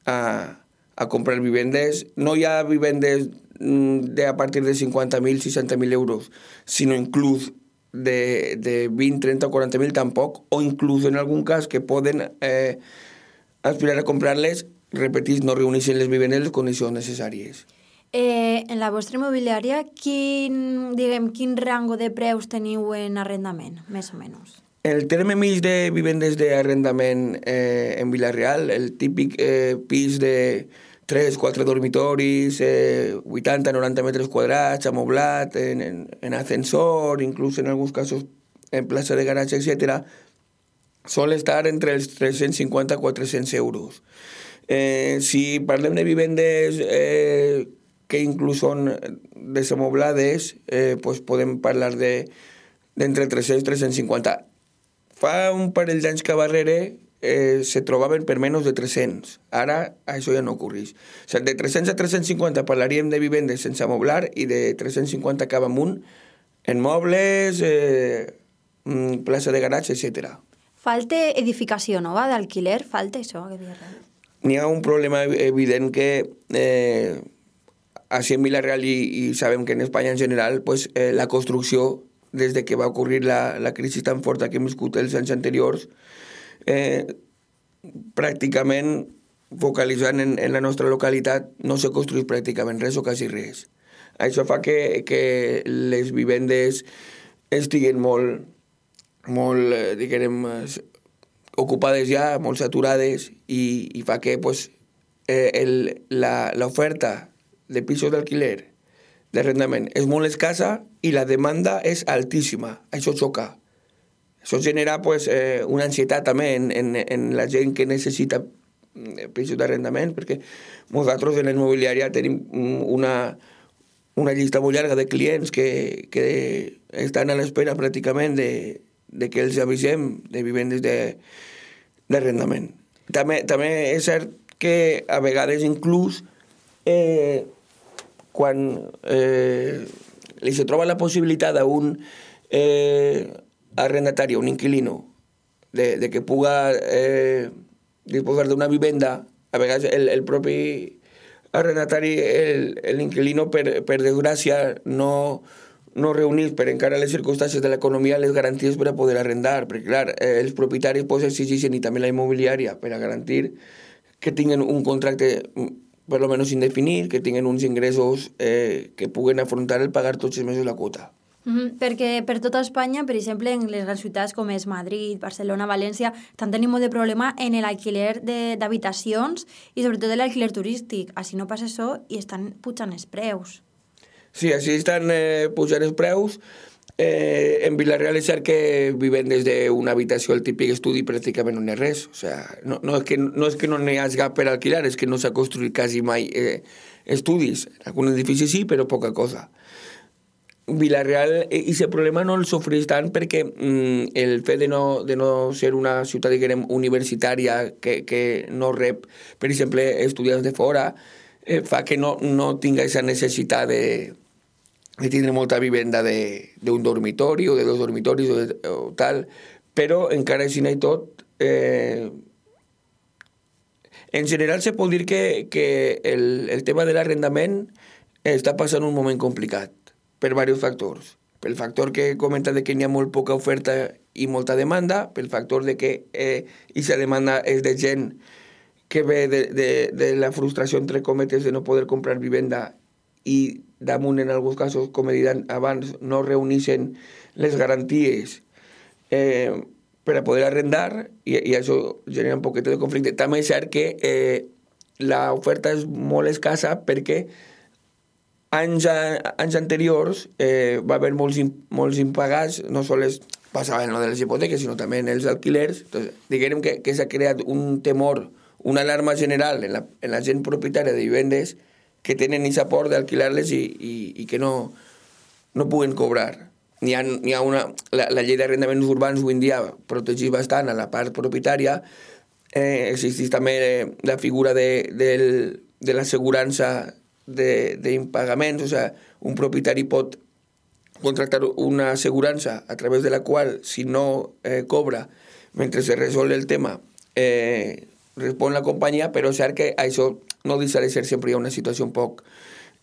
a comprar vivendes. No hi ha vivendes a partir de 50.000, 60.000 euros, sinó inclús de 20, 30 o 40.000 tampoc, o inclús en algun cas que poden aspirar a comprar-les, repetís, no reuneixen les vivendes les condicions necessàries. En la vostra immobiliària, quin rango de preus teniu en arrendament, més o menys? El terme mig de vivendes d'arrendament en Vila-real, el típic pis de 3-4 dormitoris, 80-90 metres quadrats, amoblat, en ascensor, inclús en alguns casos en plaça de garatge, etc., sol estar entre els 350 i 400 euros. Si parlem de vivendes que inclús són desamoblades, pues podem parlar d'entre 300 i 350. Fa un parell d'anys que darrere se trobaven per menys de 300. Ara això ja no ocorreix. O sigui, de 300 a 350 parlaríem de vivendes sense amoblar i de 350 cap amunt en mobles, plaça de garatge, etc. Falta edificació nova d'alquiler? Falta això? N'hi ha un problema evident que així en Vila-real i sabem que en Espanya en general, pues, la construcció, des de que va ocorrir la crisi tan forta que hem viscut els anys anteriors, pràcticament focalitzant en la nostra localitat no se construeix pràcticament res o quasi res. Això fa que les vivendes estiguen molt diguem, ocupades ja, molt saturades i fa que pues, l'oferta de pisos d'alquiler, d'arrendament, és molt escassa i la demanda és altíssima. Això xoca. Això genera pues, una ansietat també en la gent que necessita pisos d'arrendament, perquè nosaltres en l'immobiliària tenim una llista molt llarga de clients que estan a l'espera pràcticament de que els avisem de vivendes d'arrendament. També és cert que a vegades inclús quan li se troba la possibilitat a un arrendatari, un inquilino, de que puga disposar d'una vivenda, a vegades el propi arrendatari, l'inquilino, per desgràcia, no reunís per encara les circumstàncies de l'economia les garanties per a poder arrendar, perquè clar, els propietaris pues, exigeixen, i també la immobiliària, per a garantir que tinguen un contracte per lo menos indefinit, que tinguen uns ingressos que puguen afrontar el pagar tots els mesos la quota. Perquè per tota Espanya, per exemple, en les grans ciutats com és Madrid, Barcelona, València, estan tenint molt de problema en l'alquiler d'habitacions i sobretot en l'alquiler turístic. Així no passa això i estan pujant els preus. Sí, així estan pujant els preus. En Vila-real és cert que viven des d'una habitació, el típic estudi, pràcticament no n'hi ha res. O sea, no és que no n'hi hagi per alquilar, és que no s'ha construït quasi mai estudis. En alguns edificis sí, però poca cosa. Vila-real, i aquest problema no el sofreix tant perquè el fet de no ser una ciutat, diguem, universitària que no rep, per exemple, estudiants de fora, fa que no tinga aquesta necessitat de tindre molta vivenda d'un dormitori o de dos dormitoris o tal, però encara així i tot, en general se pot dir que el tema de l'arrendament està passant un moment complicat per diversos factors. Pel factor que comenta de que n'hi ha molt poca oferta i molta demanda, pel factor de que aquesta demanda és de gent que ve de la frustració, entre cometes, de no poder comprar vivenda i damunt, en alguns casos, com he dit abans, no reuneixen les garanties per a poder arrendar i això genera un poquet de conflicte. També és cert que l'oferta és molt escassa perquè anys anteriors va haver molts impagats, no sols passaven de les hipoteques, sinó també en els alquilers. Entonces, diguem que s'ha creat un temor, una alarma general en la gent propietària de vivendes que tenen aquesta por d'alquilar-les i que no puguen cobrar. La llei d'arrendaments urbans avui en dia protegeix bastant a la part propietària. Existeix també la figura de l'assegurança d'impagaments, o sigui, un propietari pot contractar una assegurança a través de la qual, si no cobra mentre se resol el tema, respon la companyia, però és cert que això no deixa de ser sempre una situació un poc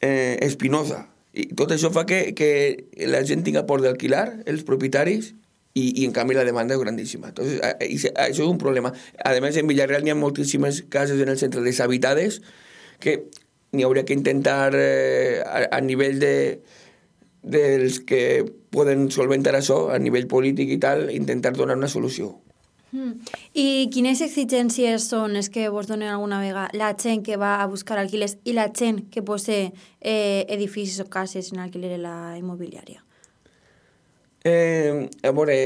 espinosa. I tot això fa que la gent tinga por d'alquilar, els propietaris, y en cambio la demanda es grandísima. Entonces, eso es un problema. Además, en Villarreal hi ha moltíssimes cases en el centre deshabitades que n'hi hauria que intentar a nivell dels que poden solventar això, a nivell polític i tal, intentar donar una solució. I quines exigències són les que vos donen alguna vegada la gent que va a buscar alquilers i la gent que posa edificis o cases en alquiler en la immobiliària? A veure,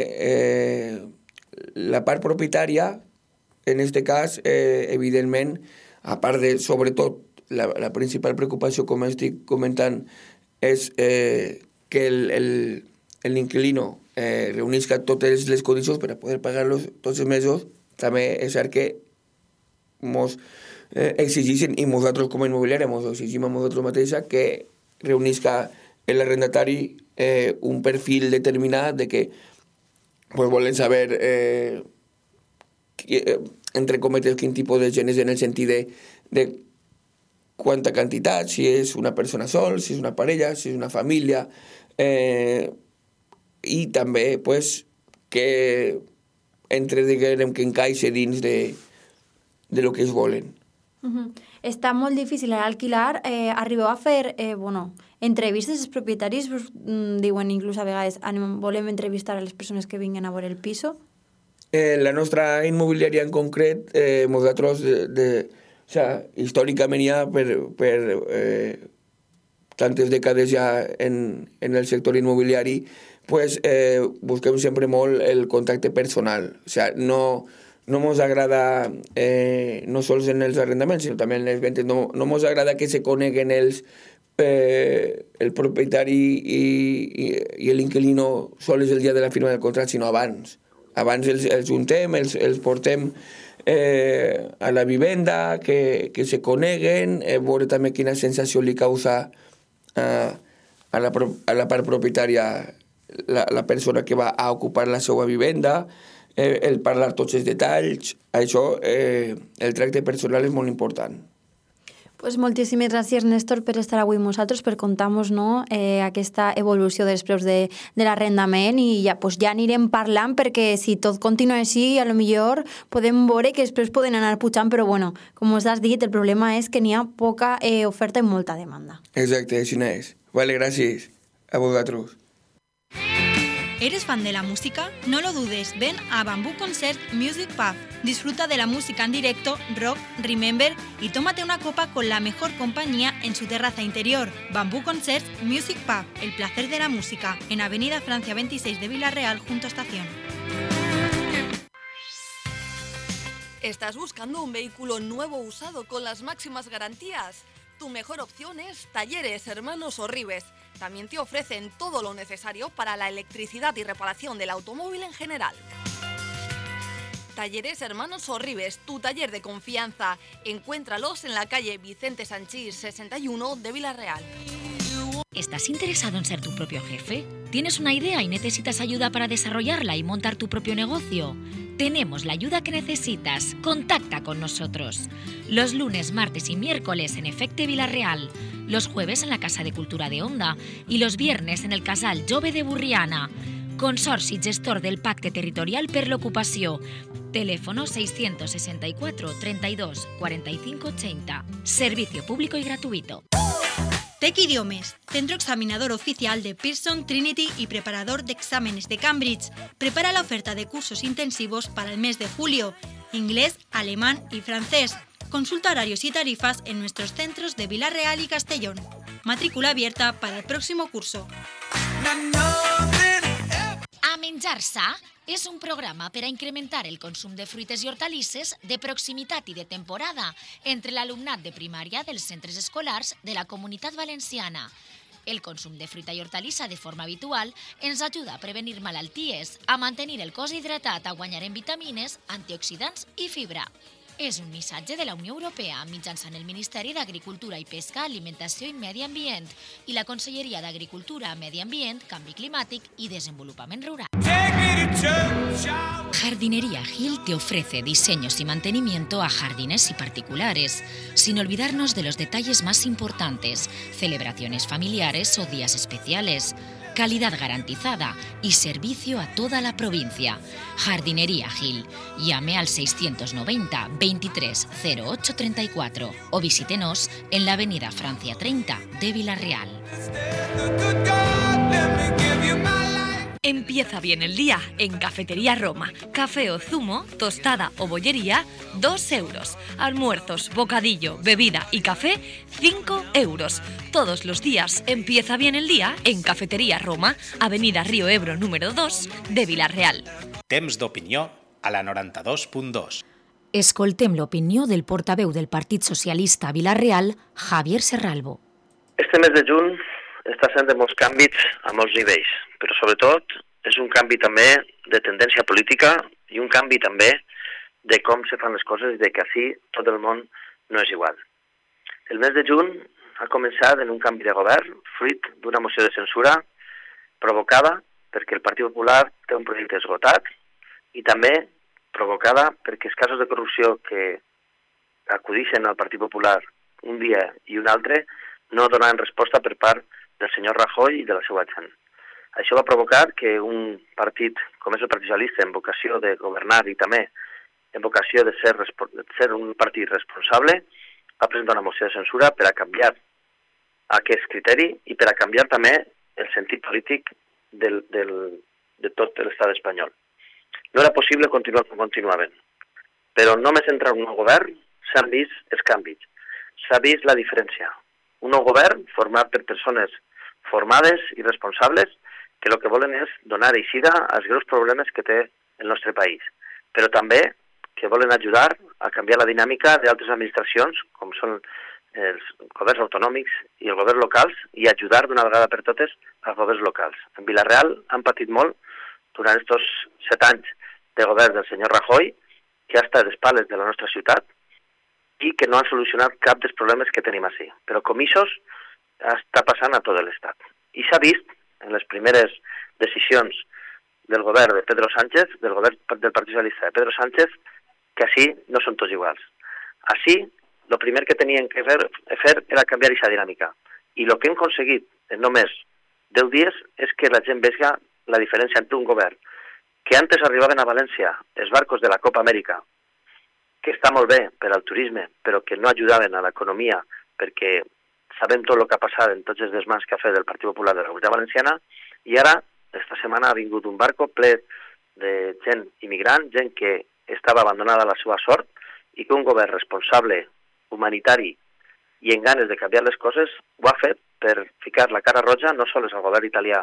la part propietària, en aquest cas, evidentment, a part de, sobretot, la principal preocupació, com estic comentant, és que l'inquilino reunisca totes les condicions per a poder pagar-los tots els mesos. També és cert que ens exigeixen, i nosaltres com a immobiliària ens exigim a nosaltres mateixa, que reunisca l'arrendatari un perfil determinat de que volen saber, entre cometes, quin tipus de gent és, en el sentit de quanta quantitat, si és una persona sol, si és una parella, si és una família, i també pues, que entre, diguem, que encaixe dins de lo que es volen. Està molt difícil alquilar. Arribeu a fer entrevistes als propietaris? Diuen inclús a vegades volem entrevistar a les persones que vinguen a veure el piso? La nostra immobiliària en concret, nosaltres històricament ja per tantes dècades ja en el sector immobiliari, pues busquem sempre molt el contacte personal. O sea, no ens agrada, no sols en els arrendaments, sinó també en les ventes, no ens agrada que se coneguen el propietari i l'inquilino sols el dia de la firma del contracte, sinó abans. Abans els juntem, els portem a la vivenda, que se coneguen, veure també quina sensació li causa a la part propietària la persona que va a ocupar la seva vivenda, el parlar tots els detalls. Això, el tracte personal és molt important. Pues moltíssimes gràcies, Néstor, per estar avui amb nosaltres, per contar-nos aquesta evolució dels preus de l'arrendament, i ja anirem parlant, perquè si tot continua així, a lo millor podem veure que els preus poden anar pujant, però bueno, com us has dit, el problema és que n'hi ha poca oferta i molta demanda. Exacte, així és. Vale, gràcies a vosaltres. ¿Eres fan de la música? No lo dudes, ven a Bamboo Concert Music Pub. Disfruta de la música en directo, rock, remember y tómate una copa con la mejor compañía en su terraza interior. Bamboo Concert Music Pub, el placer de la música, en Avenida Francia 26 de Villarreal, junto a Estación. ¿Estás buscando un vehículo nuevo o usado con las máximas garantías? Tu mejor opción es Talleres Hermanos Orribes. También te ofrecen todo lo necesario para la electricidad y reparación del automóvil en general. Talleres Hermanos Orribes, tu taller de confianza. Encuéntralos en la calle Vicente Sanchís 61 de Villarreal. ¿Estás interesado en ser tu propio jefe? ¿Tienes una idea y necesitas ayuda para desarrollarla y montar tu propio negocio? Tenemos la ayuda que necesitas. Contacta con nosotros. Los lunes, martes y miércoles en Efecte Villarreal. Los jueves en la Casa de Cultura de Onda. Y los viernes en el Casal Jove de Burriana. Consorci gestor del Pacte Territorial per l'Ocupació. Teléfono 664 32 45 80. Servicio público y gratuito. Tec Idiomes, centro examinador oficial de Pearson, Trinity y preparador de exámenes de Cambridge. Prepara la oferta de cursos intensivos para el mes de julio. Inglés, alemán y francés. Consulta horarios y tarifas en nuestros centros de Villarreal y Castellón. Matrícula abierta para el próximo curso. A Menjar Sa és un programa per a incrementar el consum de fruites i hortalisses de proximitat i de temporada entre l'alumnat de primària dels centres escolars de la Comunitat Valenciana. El consum de fruita i hortalissa de forma habitual ens ajuda a prevenir malalties, a mantenir el cos hidratat, a guanyar en vitamines, antioxidants i fibra. És un missatge de la Unió Europea mitjançant el Ministeri d'Agricultura i Pesca, Alimentació i Medi Ambient i la Conselleria d'Agricultura, Medi Ambient, Canvi Climàtic y Desenvolupament Rural. Jardinería Gil te ofrece diseños y mantenimiento a jardines y particulares, sin olvidarnos de los detalles más importantes, celebraciones familiares o días especiales. calidad garantizada y servicio a toda la provincia. Jardinería Gil. Llame al 690 23 08 34 o visítenos en la avenida Francia 30 de Villarreal. Empieza bien el día en Cafetería Roma. Café o zumo, tostada o bollería, 2 euros. Almuerzos, bocadillo, bebida y café, 5 euros. Todos los días empieza bien el día en Cafetería Roma, Avenida Río Ebro número 2 de Villarreal. Temps d'opinió a la 92.2. Escoltem l'opinió del portaveu del Partit Socialista a Villarreal, Javier Serralbo. Este mes de juny està sent de molts canvis a molts nivells, però sobretot és un canvi també de tendència política i un canvi també de com se fan les coses i de que així tot el món no és igual. El mes de juny ha començat en un canvi de govern, fruit d'una moció de censura provocada perquè el Partit Popular té un projecte esgotat i també provocada perquè els casos de corrupció que acudixen al Partit Popular un dia i un altre no donaven resposta per part del senyor Rajoy i de la seva gent. Això va provocar que un partit com és el Partit Socialista, en vocació de governar i també en vocació de ser un partit responsable, va presentar una moció de censura per a canviar aquest criteri i per a canviar també el sentit polític de tot l'estat espanyol. No era possible continuar com continuaven, però només entrar un nou govern s'han vist els canvis, s'ha vist la diferència. Un nou govern format per persones formades i responsables que el que volen és donar eixida als greus problemes que té el nostre país, però també que volen ajudar a canviar la dinàmica d'altres administracions, com són els governs autonòmics i els governs locals, i ajudar d'una vegada per totes als governs locals. En Villarreal han patit molt durant aquests 7 anys de govern del senyor Rajoy, que ha estat a espales de la nostra ciutat i que no han solucionat cap dels problemes que tenim així. Però com això està passant a tot l'estat. I s'ha vist en les primeres decisions del govern de Pedro Sánchez, del govern del Partit Socialista de Pedro Sánchez, que així no són tots iguals. Així, el primer que tenien que fer era canviar aquesta dinàmica. I el que hem aconseguit en només 10 dies és que la gent vegi la diferència entre un govern que antes arribaven a València els barcos de la Copa Amèrica, que està molt bé per al turisme, però que no ajudaven a l'economia perquè sabem tot el que ha passat en tots els desmans que ha fet el Partit Popular de la Comunitat Valenciana, i ara, esta setmana, ha vingut un barco ple de gent immigrant, gent que estava abandonada a la seva sort, i que un govern responsable, humanitari i en ganes de canviar les coses ho ha fet per ficar la cara roja no sols al govern italià,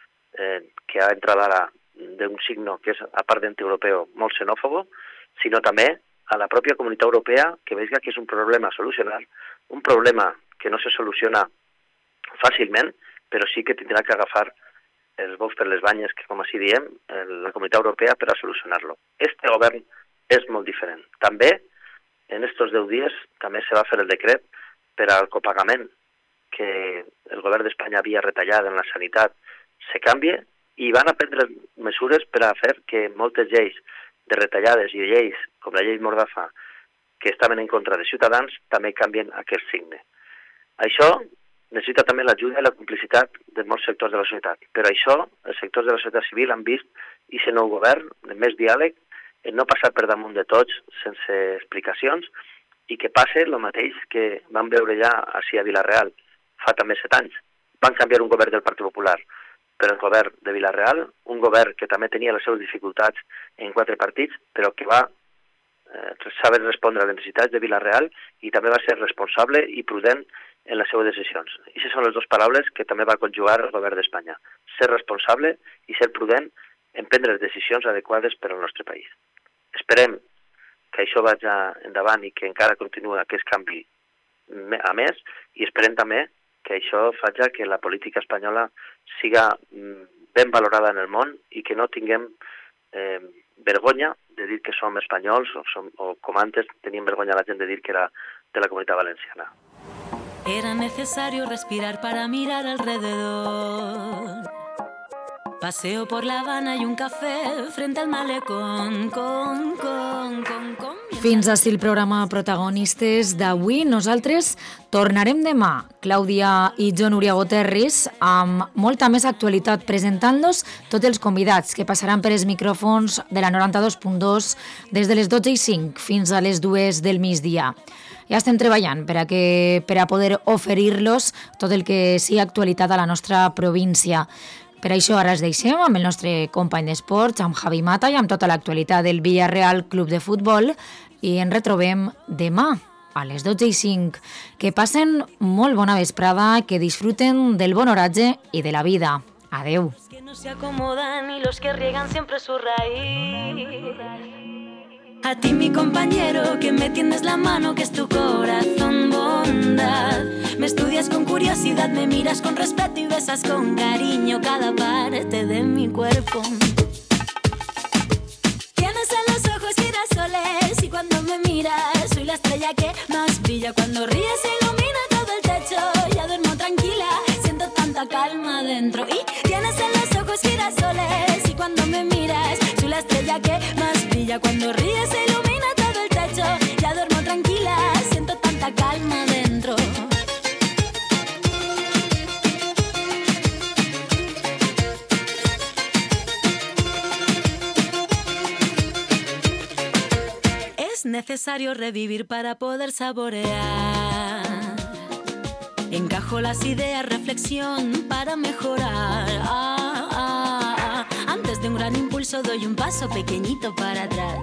que ha entrat ara d'un signe que és, a part d'antieuropeu, molt xenòfobo, sinó també a la pròpia Comunitat Europea, que vegi que és un problema a solucionar, un problema que no se soluciona fàcilment, però sí que tindrà que agafar els bous per les banyes, que com així diem, la Comunitat Europea per a solucionar-lo. Este govern és molt diferent. També, en estos 10 dies, també se va fer el decret per al copagament que el govern d'Espanya havia retallat en la sanitat se canvie i van a prendre mesures per a fer que moltes lleis de retallades i de lleis, com la llei Mordaza, que estaven en contra de Ciutadans, també canvien aquest signe. Això necessita també l'ajuda i la complicitat de molts sectors de la societat. Per això, els sectors de la societat civil han vist aquest nou govern de més diàleg, en no passar per damunt de tots sense explicacions i que passe el mateix que vam veure ja a Villarreal fa també 7 anys. Van canviar un govern del Partit Popular per el govern de Villarreal, un govern que també tenia les seves dificultats en 4 partits, però que va saber respondre a les necessitats de Villarreal i també va ser responsable i prudent en les seves decisions. I aquestes són les dues paraules que també va conjugar el govern d'Espanya. Ser responsable i ser prudent en prendre les decisions adequades per al nostre país. Esperem que això vagi endavant i que encara continuï aquest canvi a més, i esperem també que això faci que la política espanyola siga ben valorada en el món i que no tinguem vergonya de dir que som espanyols o com antes teníem vergonya la gent de dir que era de la Comunitat Valenciana. Era necesario respirar para mirar alrededor. Paseo por La Habana y un café frente al malecón. Fins ací el programa Protagonistes d'avui. Nosaltres tornarem demà, Clàudia i jo, Núria Goterris, amb molta més actualitat, presentant-los tots els convidats que passaran per els micròfons de la 92.2 des de les 12:05 fins a les 2 del migdia. Ja estem treballant per a poder oferir-los tot el que sigui actualitat a la nostra província. Per això ara es deixem amb el nostre company d'esports, amb Javi Mata, i amb tota l'actualitat del Villarreal Club de Futbol, i ens retrobem demà a les 12:05. Que passen molt bona vesprada, que disfruten del bon oratge i de la vida. Adeu. Que no se acomodan y los que riegan siempre su raíz. A ti, mi compañero, que me tiendes la mano, que es tu corazón bondad. Me estudias con curiosidad, me miras con respeto y besas con cariño cada parte de mi cuerpo. Tienes en los ojos girasoles y cuando me miras soy la estrella que más brilla. Cuando ríes se ilumina todo el techo, ya duermo tranquila, siento tanta calma dentro. Y tienes en los ojos girasoles y cuando me miras soy la estrella que más brilla. Cuando ríes se ilumina todo el techo, ya duermo tranquila, siento tanta calma dentro. Es necesario revivir para poder saborear. Encajo las ideas, reflexión para mejorar. Antes de un gran impulso doy un paso pequeñito para atrás.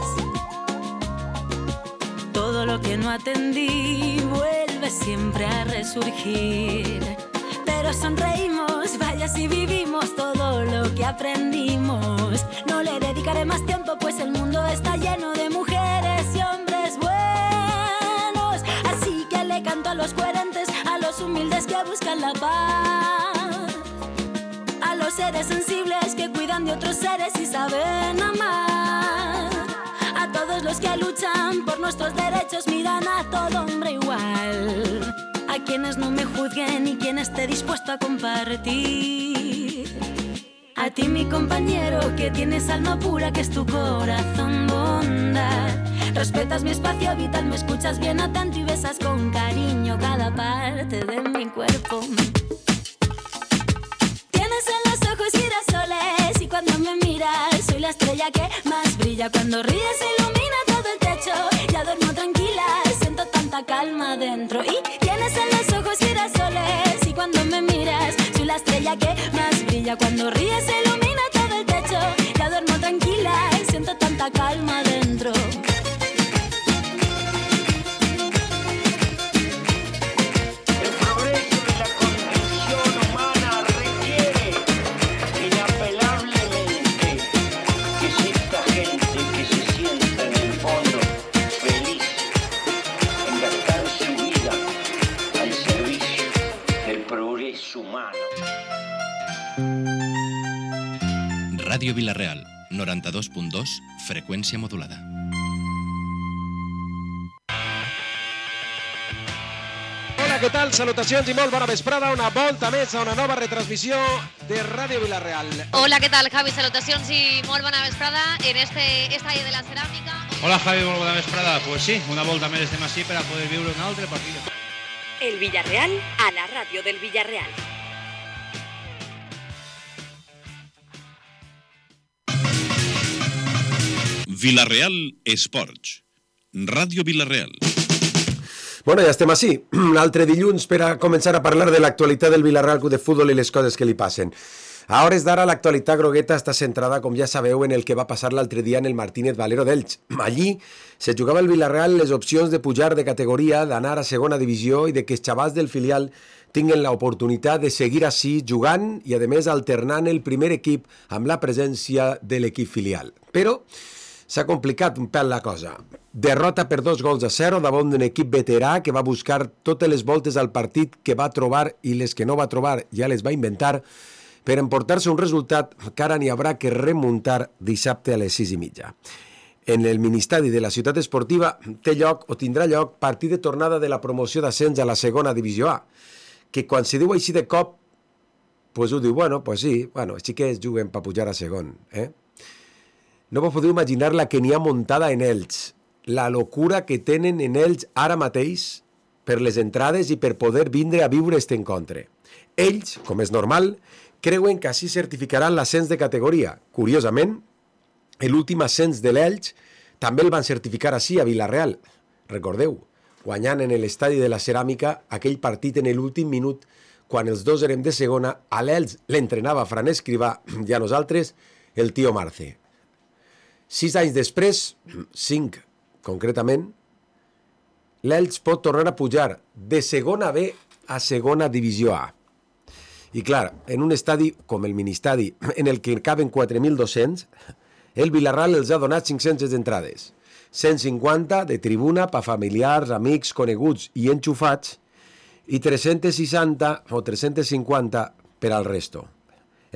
Todo lo que no atendí vuelve siempre a resurgir. Pero sonreímos, vaya si vivimos todo lo que aprendimos. No le dedicaré más tiempo, pues el mundo está lleno de mujeres y hombres buenos. Así que le canto a los coherentes, a los humildes que buscan la paz, a los seres sensibles que cuidan de otros seres y saben amar, a todos los que luchan por nuestros derechos, miran a todo hombre igual, a quienes no me juzguen y quien esté dispuesto a compartir. A ti, mi compañero, que tienes alma pura, que es tu corazón bondad. Respetas mi espacio vital, me escuchas bien atento y besas con cariño cada parte de mi cuerpo. Tienes en los ojos girasoles y cuando me miras soy la estrella que más brilla. Cuando ríes se ilumina todo el techo, ya duermo tranquila, siento tanta calma dentro. Y tienes en los ojos girasoles y cuando me miras soy la estrella que más brilla. Cuando ríes se ilumina todo el techo, ya duermo tranquila, siento tanta calma dentro. Ràdio Vilareal, 92.2, freqüència modulada. Hola, què tal? Salutacions i molt bona vesprada. Una volta més a una nova retransmissió de Ràdio Vilareal. Hola, ¿qué tal, Javi? Salutacions i molt bona vesprada en este estadio de la Ceràmica. Hola, Javi, molt bona vesprada. Pues sí, una volta més estem així per a poder viure un altre partit. El Villarreal a la ràdio del Villarreal. Vilareal Esports. Ràdio Vilareal. Bueno, ja estem així, l'altre dilluns per a començar a parlar de l'actualitat del Villarreal Club de Futbol i les coses que li passen. A hores d'ara l'actualitat grogueta està centrada, com ja sabeu, en el que va passar l'altre dia en el Martínez Valero d'Elx. Allí se jugava el Villarreal les opcions de pujar de categoria, d'anar a segona divisió i de que els xavals del filial tinguen l'oportunitat de seguir així jugant i, a més, alternant el primer equip amb la presència de l'equip filial. Però s'ha complicat un pèl la cosa. Derrota per 2-0 davant d'un equip veterà que va buscar totes les voltes al partit que va trobar i les que no va trobar ja les va inventar per emportar-se un resultat que ara n'hi haurà que remuntar dissabte a les 6:30. En el ministeri de la ciutat esportiva té lloc o tindrà lloc partit de tornada de la promoció d'ascens a la segona divisió A, que quan se diu així de cop, pues ho diu, pues sí, així que es juguen per pujar a segon, No vos podeu imaginar la que n'hi ha muntada en Elx. la locura que tenen en ells ara mateix per les entrades i per poder vindre a viure este encontre. Ells, com és normal, creuen que així certificaran l'ascens de categoria. Curiosament, l'últim ascens de l'Elx també el van certificar així a Vila-real. Recordeu, guanyant en l'estadi de la Ceràmica aquell partit en l'últim minut, quan els dos érem de segona, a l'Elx l'entrenava Fran Escrivà i a nosaltres el tio Marce. 6 anys després, 5 concretament, l'Elx pot tornar a pujar de segona B a segona divisió A. I clar, en un estadi com el Ministadi, en el que caben 4.200, el Vila-real els ha donat 500 entrades. 150 de tribuna per familiars, amics, coneguts i enxufats, i 360 o 350 per al resto.